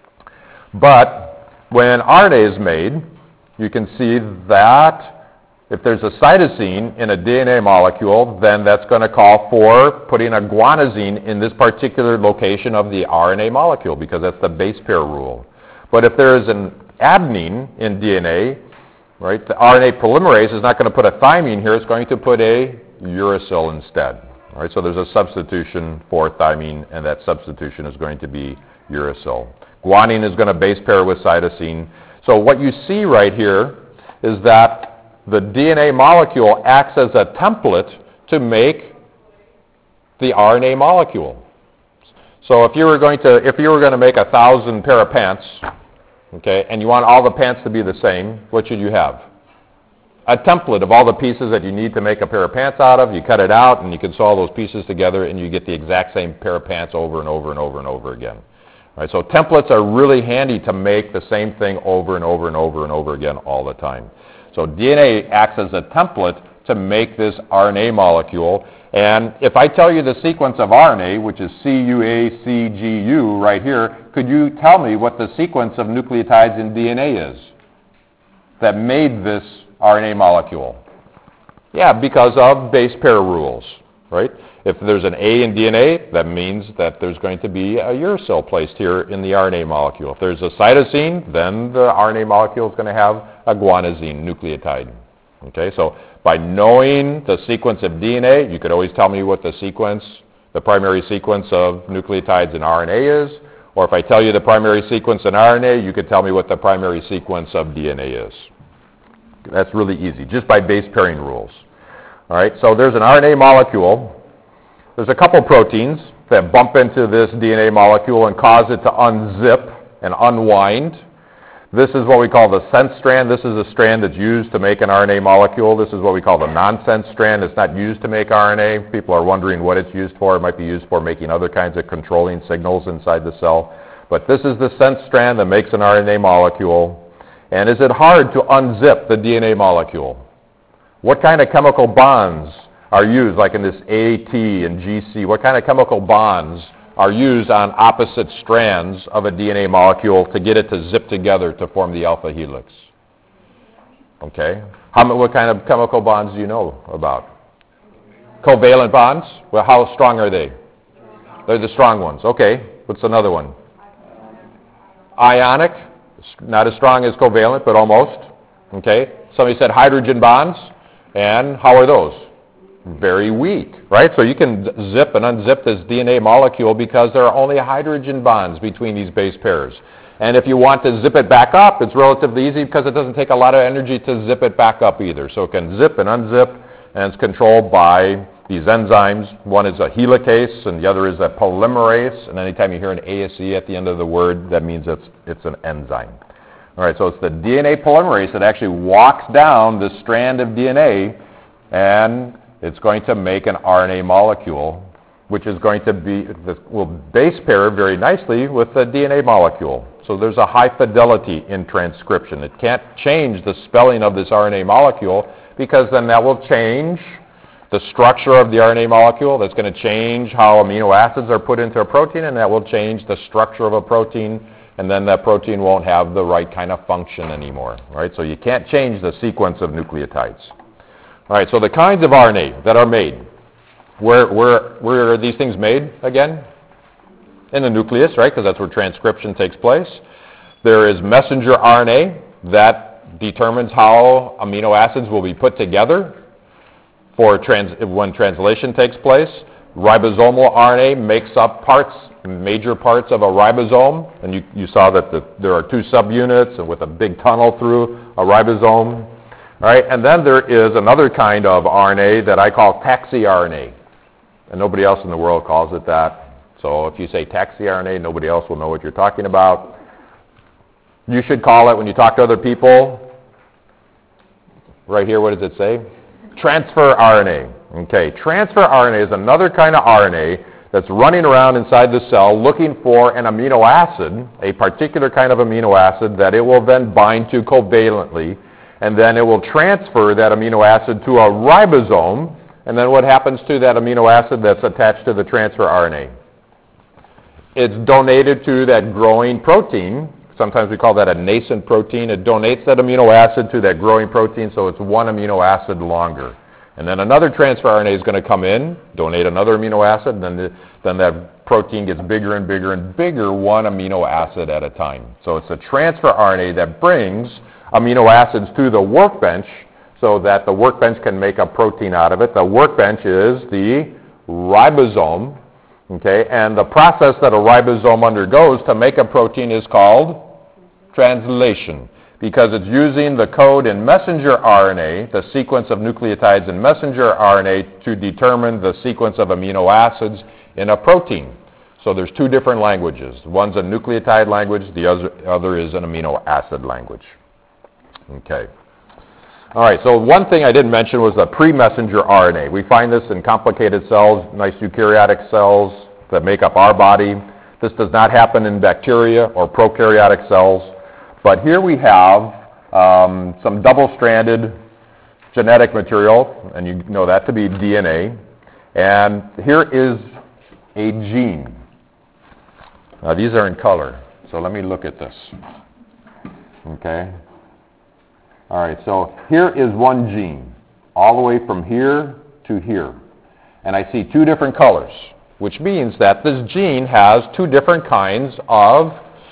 But when R N A is made, you can see that if there's a cytosine in a D N A molecule, then that's going to call for putting a guanosine in this particular location of the R N A molecule, because that's the base pair rule. But if there is an adenine in D N A, right, the R N A polymerase is not going to put a thymine here, it's going to put a uracil instead. Right, so there's a substitution for thymine, and that substitution is going to be uracil. Guanine is going to base pair with cytosine. So what you see right here is that the D N A molecule acts as a template to make the R N A molecule. So if you were going to if you were going to make a thousand pair of pants, okay, and you want all the pants to be the same, what should you have? A template of all the pieces that you need to make a pair of pants out of. You cut it out, and you can sew all those pieces together, and you get the exact same pair of pants over and over and over and over again. All right, so templates are really handy to make the same thing over and over and over and over again all the time. So D N A acts as a template to make this R N A molecule. And if I tell you the sequence of R N A, which is C U A C G U right here, could you tell me what the sequence of nucleotides in D N A is that made this R N A molecule? Yeah, because of base pair rules, right? If there's an A in D N A, that means that there's going to be a uracil placed here in the R N A molecule. If there's a cytosine, then the R N A molecule is going to have a guanosine nucleotide. Okay, so by knowing the sequence of D N A, you could always tell me what the sequence the primary sequence of nucleotides in R N A is, or if I tell you the primary sequence in R N A, you could tell me what the primary sequence of D N A is. That's really easy, just by base pairing rules. All right, so there's an R N A molecule. There's a couple proteins that bump into this D N A molecule and cause it to unzip and unwind. This is what we call the sense strand. This is a strand that's used to make an R N A molecule. This is what we call the nonsense strand. It's not used to make R N A. People are wondering what it's used for. It might be used for making other kinds of controlling signals inside the cell. But this is the sense strand that makes an R N A molecule. And is it hard to unzip the D N A molecule? What kind of chemical bonds are used, like in this A T and G C? What kind of chemical bonds are used on opposite strands of a D N A molecule to get it to zip together to form the alpha helix? Okay. How, what kind of chemical bonds do you know about? Covalent bonds? Well, how strong are they? They're the strong ones. Okay. What's another one? Ionic. Not as strong as covalent, but almost. Okay. Somebody said hydrogen bonds. And how are those? Very weak, right? So you can zip and unzip this D N A molecule because there are only hydrogen bonds between these base pairs. And if you want to zip it back up, it's relatively easy because it doesn't take a lot of energy to zip it back up either. So it can zip and unzip, and it's controlled by these enzymes. One is a helicase, and the other is a polymerase. And anytime you hear an A S E at the end of the word, that means it's, it's an enzyme. All right, so it's the D N A polymerase that actually walks down the strand of D N A, and it's going to make an R N A molecule, which is going to be, will base pair very nicely with the D N A molecule. So there's a high fidelity in transcription. It can't change the spelling of this R N A molecule because then that will change the structure of the R N A molecule. That's going to change how amino acids are put into a protein, and that will change the structure of a protein, and then that protein won't have the right kind of function anymore. Right? So you can't change the sequence of nucleotides. All right, so the kinds of R N A that are made, where, where, where are these things made again? In the nucleus, right, because that's where transcription takes place. There is messenger R N A that determines how amino acids will be put together for trans, when translation takes place. Ribosomal R N A makes up parts, major parts of a ribosome, and you, you saw that the, there are two subunits and with a big tunnel through a ribosome. All right, and then there is another kind of R N A that I call taxi-R N A, and nobody else in the world calls it that. So if you say taxi-R N A, nobody else will know what you're talking about. You should call it, when you talk to other people, right here, what does it say? Transfer R N A. Okay, transfer R N A is another kind of R N A that's running around inside the cell looking for an amino acid, a particular kind of amino acid that it will then bind to covalently, and then it will transfer that amino acid to a ribosome, and then what happens to that amino acid that's attached to the transfer R N A? It's donated to that growing protein. Sometimes we call that a nascent protein. It donates that amino acid to that growing protein, so it's one amino acid longer. And then another transfer R N A is going to come in, donate another amino acid, and then, the, then that protein gets bigger and bigger and bigger, one amino acid at a time. So it's a transfer R N A that brings amino acids to the workbench so that the workbench can make a protein out of it. The workbench is the ribosome, okay, and the process that a ribosome undergoes to make a protein is called translation, because it's using the code in messenger R N A, the sequence of nucleotides in messenger R N A, to determine the sequence of amino acids in a protein. So there's two different languages. One's a nucleotide language, the other, other is an amino acid language. Okay. All right, so one thing I didn't mention was the pre-messenger R N A. We find this in complicated cells, nice eukaryotic cells that make up our body. This does not happen in bacteria or prokaryotic cells. But here we have um, some double-stranded genetic material, and you know that to be D N A. And here is a gene. Now, these are in color, so let me look at this. Okay. All right, so here is one gene, all the way from here to here. And I see two different colors, which means that this gene has two different kinds of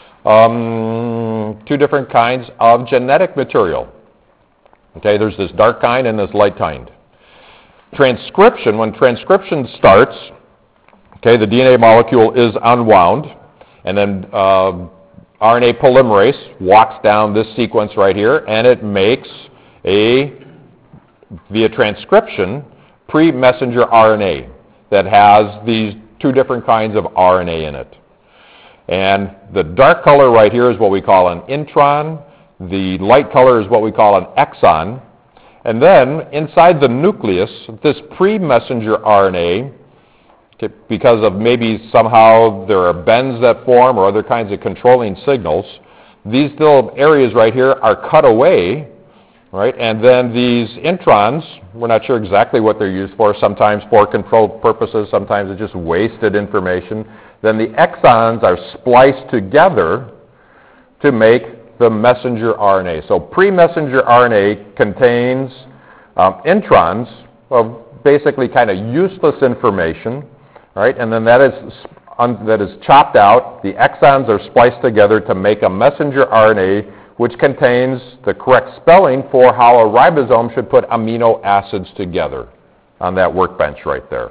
um, two different kinds of genetic material. Okay, there's this dark kind and this light kind. Transcription, when transcription starts, Okay, the D N A molecule is unwound, and then uh, R N A polymerase walks down this sequence right here, and it makes a, via transcription, pre-messenger R N A that has these two different kinds of R N A in it. And the dark color right here is what we call an intron. The light color is what we call an exon. And then inside the nucleus, this pre-messenger R N A, okay, because of maybe somehow there are bends that form or other kinds of controlling signals, these little areas right here are cut away, right? And then these introns, we're not sure exactly what they're used for, sometimes for control purposes, sometimes it's just wasted information. Then the exons are spliced together to make the messenger R N A. So pre-messenger R N A contains um, introns of basically kind of useless information, right? And then that is, un, that is chopped out. The exons are spliced together to make a messenger R N A which contains the correct spelling for how a ribosome should put amino acids together on that workbench right there.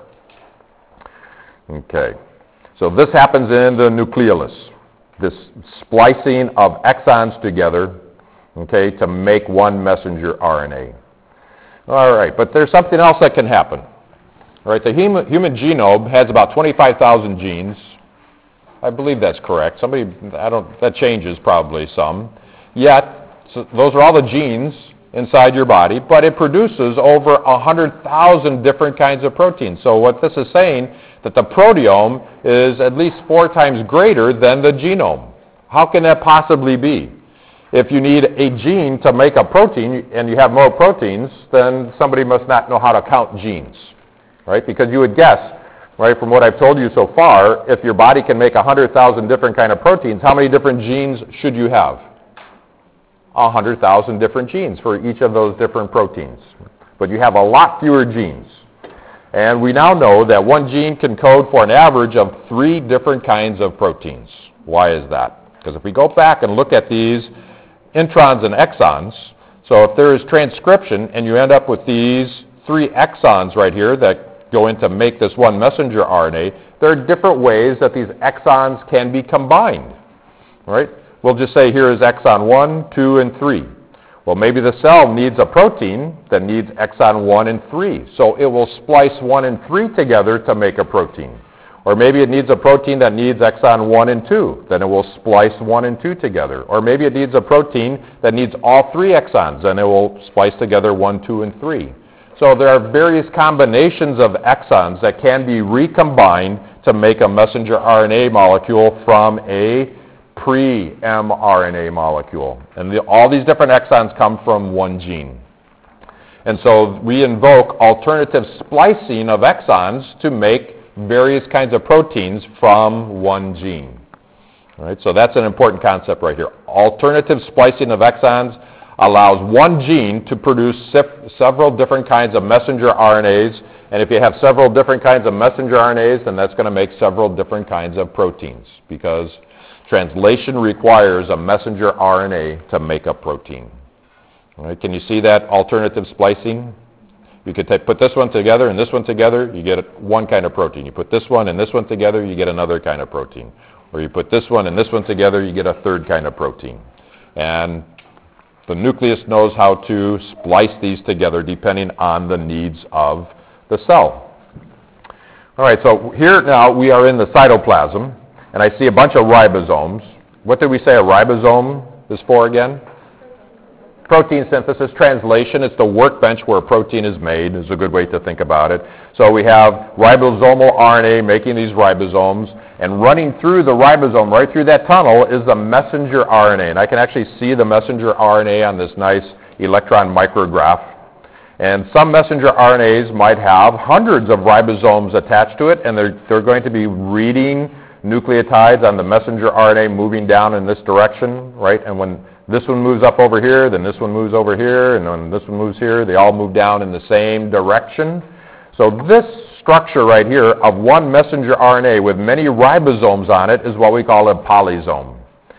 Okay. So this happens in the nucleolus, this splicing of exons together, okay, to make one messenger R N A. All right, but there's something else that can happen. All right, the human, human genome has about twenty-five thousand genes. I believe that's correct. Somebody, I don't, that changes probably some. Yet, so those are all the genes inside your body, but it produces over one hundred thousand different kinds of proteins. So what this is saying, that the proteome is at least four times greater than the genome. How can that possibly be? If you need a gene to make a protein and you have more proteins, then somebody must not know how to count genes, right? Because you would guess, right, from what I've told you so far, if your body can make one hundred thousand different kind of proteins, how many different genes should you have? one hundred thousand different genes for each of those different proteins. But you have a lot fewer genes. And we now know that one gene can code for an average of three different kinds of proteins. Why is that? Because if we go back and look at these introns and exons, so if there is transcription and you end up with these three exons right here that go in to make this one messenger R N A, there are different ways that these exons can be combined, right? We'll just say here is exon one, two, and three. Well, maybe the cell needs a protein that needs exon one and three, so it will splice one and three together to make a protein. Or maybe it needs a protein that needs exon one and two, then it will splice one and two together. Or maybe it needs a protein that needs all three exons, and it will splice together one, two, and three. So there are various combinations of exons that can be recombined to make a messenger R N A molecule from a pre-mRNA molecule. And the, all these different exons come from one gene. And so we invoke alternative splicing of exons to make various kinds of proteins from one gene. All right, so that's an important concept right here. Alternative splicing of exons allows one gene to produce several different kinds of messenger R N As, and if you have several different kinds of messenger R N As, then that's going to make several different kinds of proteins, because translation requires a messenger R N A to make a protein. All right, can you see that alternative splicing? You could take, put this one together and this one together, you get one kind of protein. You put this one and this one together, you get another kind of protein. Or you put this one and this one together, you get a third kind of protein. And the nucleus knows how to splice these together depending on the needs of the cell. All right, so here now we are in the cytoplasm, and I see a bunch of ribosomes. What did we say a ribosome is for again? Protein synthesis, translation. It's the workbench where a protein is made, is a good way to think about it. So we have ribosomal R N A making these ribosomes, and running through the ribosome, right through that tunnel, is the messenger R N A. And I can actually see the messenger R N A on this nice electron micrograph. And some messenger R N As might have hundreds of ribosomes attached to it, and they're, they're going to be reading nucleotides on the messenger R N A moving down in this direction, right? And when this one moves up over here, then this one moves over here, and when this one moves here, they all move down in the same direction. So this structure right here of one messenger R N A with many ribosomes on it is what we call a polysome.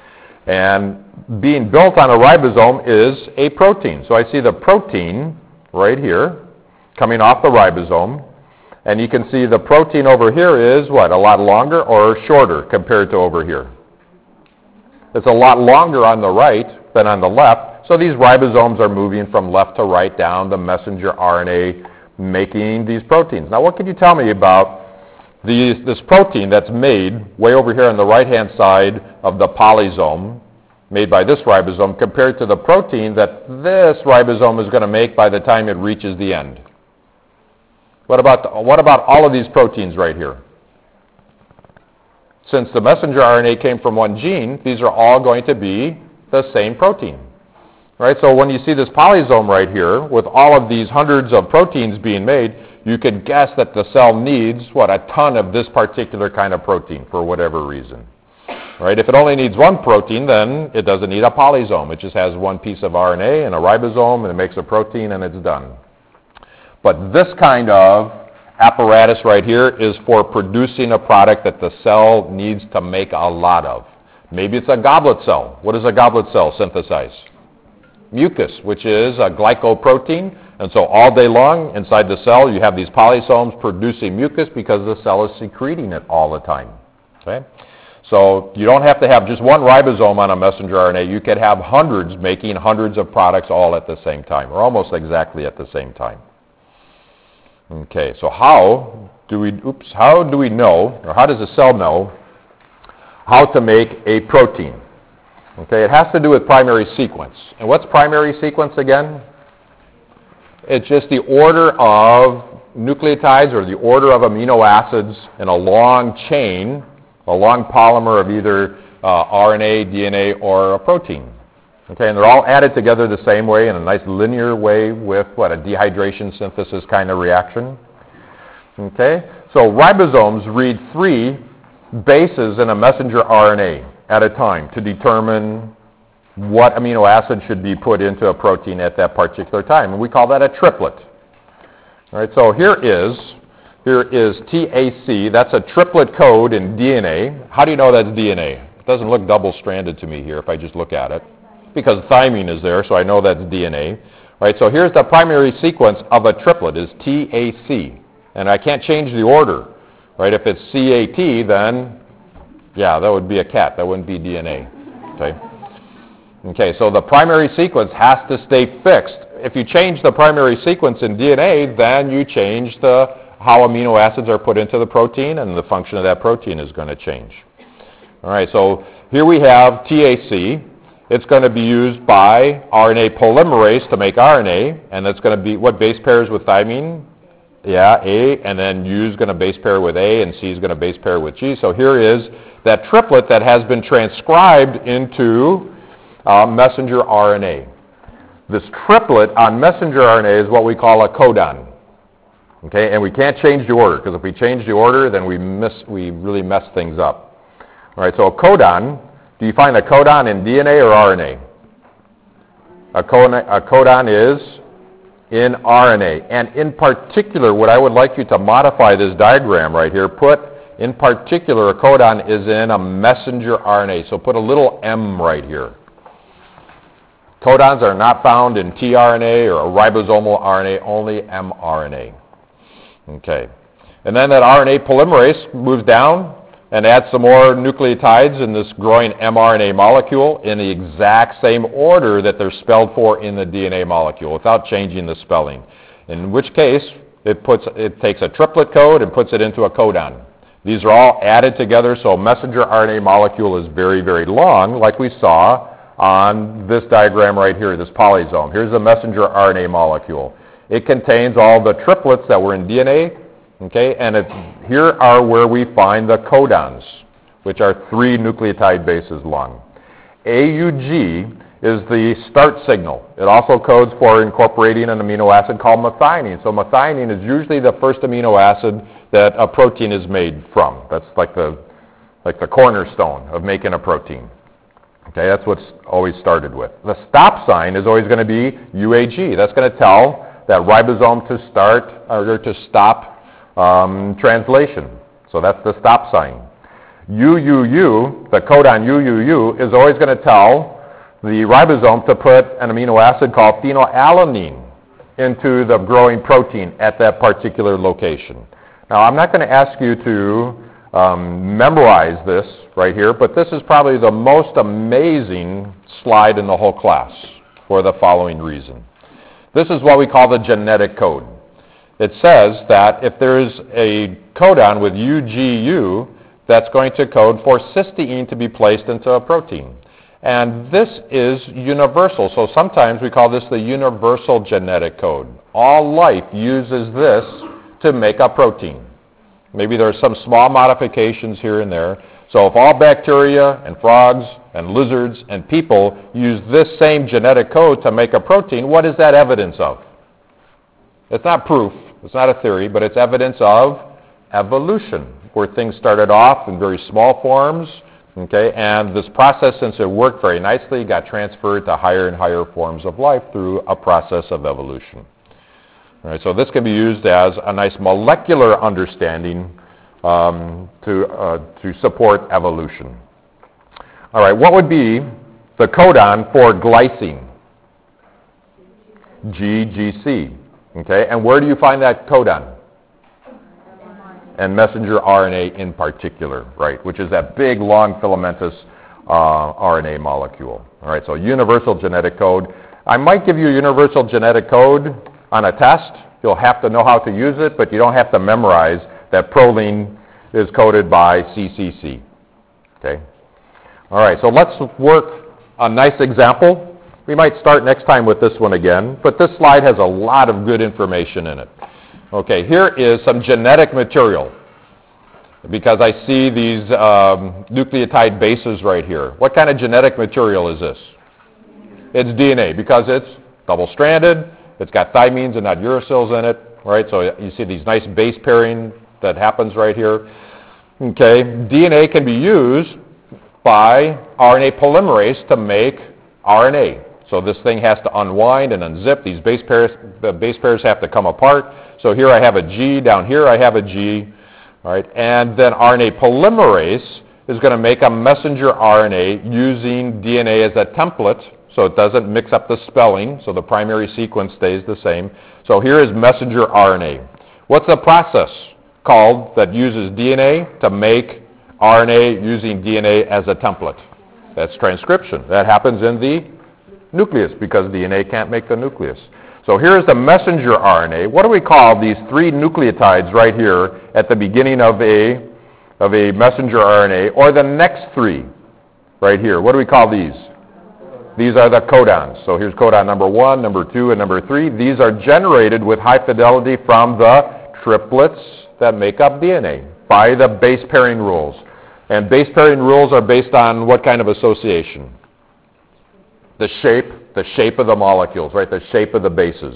And being built on a ribosome is a protein. So I see the protein right here coming off the ribosome. And you can see the protein over here is, what, a lot longer or shorter compared to over here? It's a lot longer on the right than on the left, so these ribosomes are moving from left to right down the messenger R N A, making these proteins. Now, what can you tell me about these, this protein that's made way over here on the right-hand side of the polysome, made by this ribosome, compared to the protein that this ribosome is going to make by the time it reaches the end? What about, the, what about all of these proteins right here? Since the messenger R N A came from one gene, these are all going to be the same protein. Right? So when you see this polysome right here, with all of these hundreds of proteins being made, you could guess that the cell needs, what, a ton of this particular kind of protein for whatever reason. Right? If it only needs one protein, then it doesn't need a polysome. It just has one piece of R N A and a ribosome, and it makes a protein, and it's done. But this kind of apparatus right here is for producing a product that the cell needs to make a lot of. Maybe it's a goblet cell. What does a goblet cell synthesize? Mucus, which is a glycoprotein. And so all day long inside the cell you have these polysomes producing mucus because the cell is secreting it all the time. Okay? So you don't have to have just one ribosome on a messenger R N A. You could have hundreds making hundreds of products all at the same time, or almost exactly at the same time. Okay, so how do we, oops, how do we know, or how does a cell know how to make a protein? Okay, it has to do with primary sequence. And what's primary sequence again? It's just the order of nucleotides or the order of amino acids in a long chain, a long polymer of either uh, R N A, D N A, or a protein. Okay, and they're all added together the same way in a nice linear way with, what, a dehydration synthesis kind of reaction. Okay, so ribosomes read three bases in a messenger R N A at a time to determine what amino acid should be put into a protein at that particular time, and we call that a triplet. All right, so here is, here is T A C. That's a triplet code in D N A. How do you know that's D N A? It doesn't look double-stranded to me here if I just look at it, because thymine is there, so I know that's D N A. Right, so here's the primary sequence of a triplet is T A C, and I can't change the order. Right, if it's C A T, then, yeah, that would be a cat. That wouldn't be D N A. Okay. Okay, so the primary sequence has to stay fixed. If you change the primary sequence in D N A, then you change the how amino acids are put into the protein, and the function of that protein is going to change. All right, so here we have T A C. It's going to be used by R N A polymerase to make R N A, and that's going to be what base pairs with thymine? Yeah, A, and then U is going to base pair with A, and C is going to base pair with G. So here is that triplet that has been transcribed into uh, messenger R N A. This triplet on messenger R N A is what we call a codon. Okay, and we can't change the order, because if we change the order, then we miss, we really mess things up. All right, so a codon, do you find a codon in D N A or R N A? A codon, a codon is in R N A. And in particular, what I would like you to modify this diagram right here, put in particular a codon is in a messenger R N A. So put a little M right here. Codons are not found in tRNA or a ribosomal R N A, only mRNA. Okay. And then that R N A polymerase moves down and adds some more nucleotides in this growing mRNA molecule in the exact same order that they're spelled for in the D N A molecule without changing the spelling. In which case, it, puts, it takes a triplet code and puts it into a codon. These are all added together, so a messenger R N A molecule is very, very long, like we saw on this diagram right here, this polysome. Here's the messenger R N A molecule. It contains all the triplets that were in D N A, okay, and it's, here are where we find the codons, which are three nucleotide bases long. A U G is the start signal. It also codes for incorporating an amino acid called methionine. So methionine is usually the first amino acid that a protein is made from. That's like the, like the cornerstone of making a protein. Okay, that's what's always started with. The stop sign is always going to be U A G. That's going to tell that ribosome to start or to stop um, translation. So that's the stop sign. U U U, the codon U U U, is always going to tell the ribosome to put an amino acid called phenylalanine into the growing protein at that particular location. Now, I'm not going to ask you to um, memorize this right here, but this is probably the most amazing slide in the whole class for the following reason. This is what we call the genetic code. It says that if there is a codon with U G U, that's going to code for cysteine to be placed into a protein. And this is universal, so sometimes we call this the universal genetic code. All life uses this to make a protein. Maybe there are some small modifications here and there. So if all bacteria and frogs and lizards and people use this same genetic code to make a protein, what is that evidence of? It's not proof, it's not a theory, but it's evidence of evolution, where things started off in very small forms, okay, and this process, since it worked very nicely, got transferred to higher and higher forms of life through a process of evolution. All right, so this can be used as a nice molecular understanding um, to, uh, to support evolution. All right, what would be the codon for glycine? G G C. Okay, and where do you find that codon? And messenger R N A in particular, right, which is that big, long filamentous uh, R N A molecule. All right, so universal genetic code. I might give you a universal genetic code on a test. You'll have to know how to use it, but you don't have to memorize that proline is coded by C C C. Okay? All right, so let's work a nice example. We might start next time with this one again, but this slide has a lot of good information in it. Okay, here is some genetic material, because I see these um, nucleotide bases right here. What kind of genetic material is this? It's D N A, because it's double-stranded, it's got thymines and not uracils in it, right? So you see these nice base pairing that happens right here. Okay, D N A can be used by R N A polymerase to make R N A. So this thing has to unwind and unzip. These base pairs, the base pairs have to come apart. So here I have a G, down here I have a G, all right? And then R N A polymerase is going to make a messenger R N A using D N A as a template, so it doesn't mix up the spelling, so the primary sequence stays the same. So here is messenger R N A. What's the process called that uses D N A to make R N A using D N A as a template? That's transcription. That happens in the nucleus, because D N A can't make the nucleus. So here's the messenger R N A. What do we call these three nucleotides right here at the beginning of a, of a messenger R N A, or the next three right here? What do we call these? These are the codons. So here's codon number one, number two, and number three. These are generated with high fidelity from the triplets that make up D N A by the base pairing rules. And base pairing rules are based on what kind of association? The shape, the shape of the molecules, right? The shape of the bases.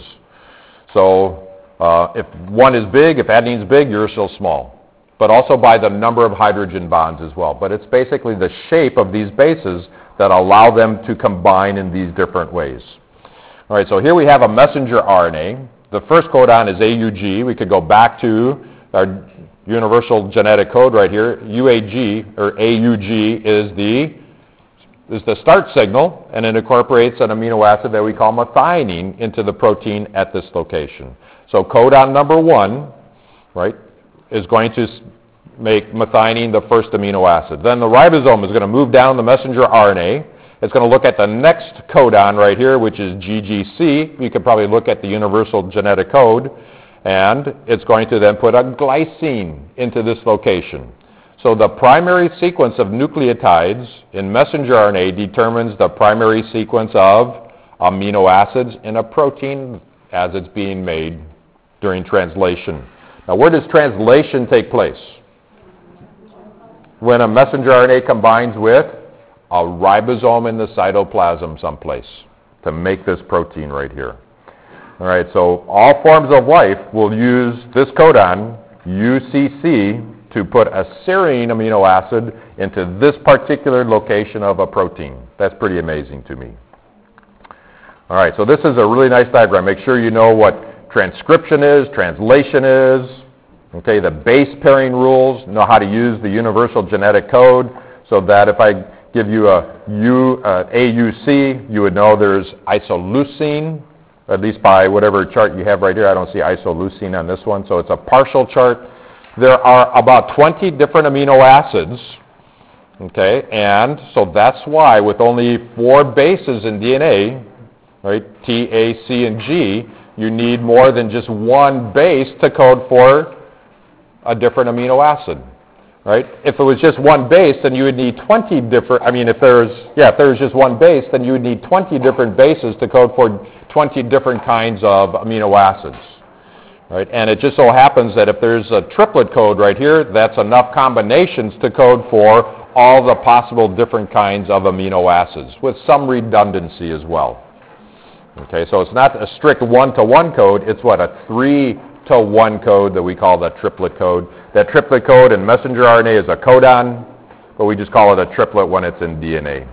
So uh, if one is big, if adenine's big, uracil's small. But also by the number of hydrogen bonds as well. But it's basically the shape of these bases that allow them to combine in these different ways. All right, so here we have a messenger R N A. The first codon is A U G. We could go back to our universal genetic code right here. U A G, or A U G, is the is the start signal, and it incorporates an amino acid that we call methionine into the protein at this location. So codon number one, right, is going to make methionine the first amino acid. Then the ribosome is going to move down the messenger R N A. It's going to look at the next codon right here, which is G G C. You could probably look at the universal genetic code, and it's going to then put a glycine into this location. So the primary sequence of nucleotides in messenger R N A determines the primary sequence of amino acids in a protein as it's being made during translation. Now, where does translation take place? When a messenger R N A combines with a ribosome in the cytoplasm someplace to make this protein right here. All right, so all forms of life will use this codon, U C C, to put a serine amino acid into this particular location of a protein. That's pretty amazing to me. All right, so this is a really nice diagram. Make sure you know what transcription is, translation is, okay, the base pairing rules, know how to use the universal genetic code, so that if I give you a U, uh, A U C, you would know there's isoleucine, at least by whatever chart you have right here. I don't see isoleucine on this one, so it's a partial chart there are about twenty different amino acids, okay, and so that's why with only four bases in D N A, right, T, A, C, and G, you need more than just one base to code for a different amino acid, right? If it was just one base, then you would need twenty different, I mean, if there's, yeah, if there was just one base, then you would need twenty different bases to code for twenty different kinds of amino acids, right? And it just so happens that if there's a triplet code right here, that's enough combinations to code for all the possible different kinds of amino acids, with some redundancy as well. Okay, so it's not a strict one-to-one code, it's what, a three-to-one code that we call the triplet code. That triplet code in messenger R N A is a codon, but we just call it a triplet when it's in D N A.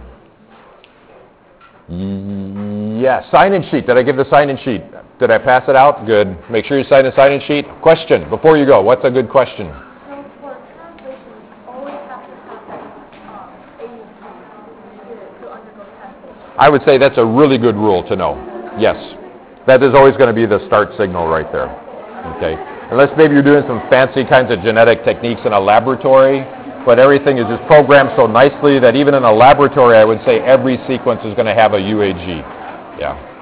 Yes, sign-in sheet. Did I give the sign-in sheet? Did I pass it out? Good. Make sure you sign the sign-in sheet. Question, before you go, what's a good question? So for translation, you always have to have that um, A to, to undergo testing. I would say that's a really good rule to know. Yes. That is always going to be the start signal right there. Okay. Unless maybe you're doing some fancy kinds of genetic techniques in a laboratory, but everything is just programmed so nicely that even in a laboratory, I would say every sequence is going to have a U A G. Yeah.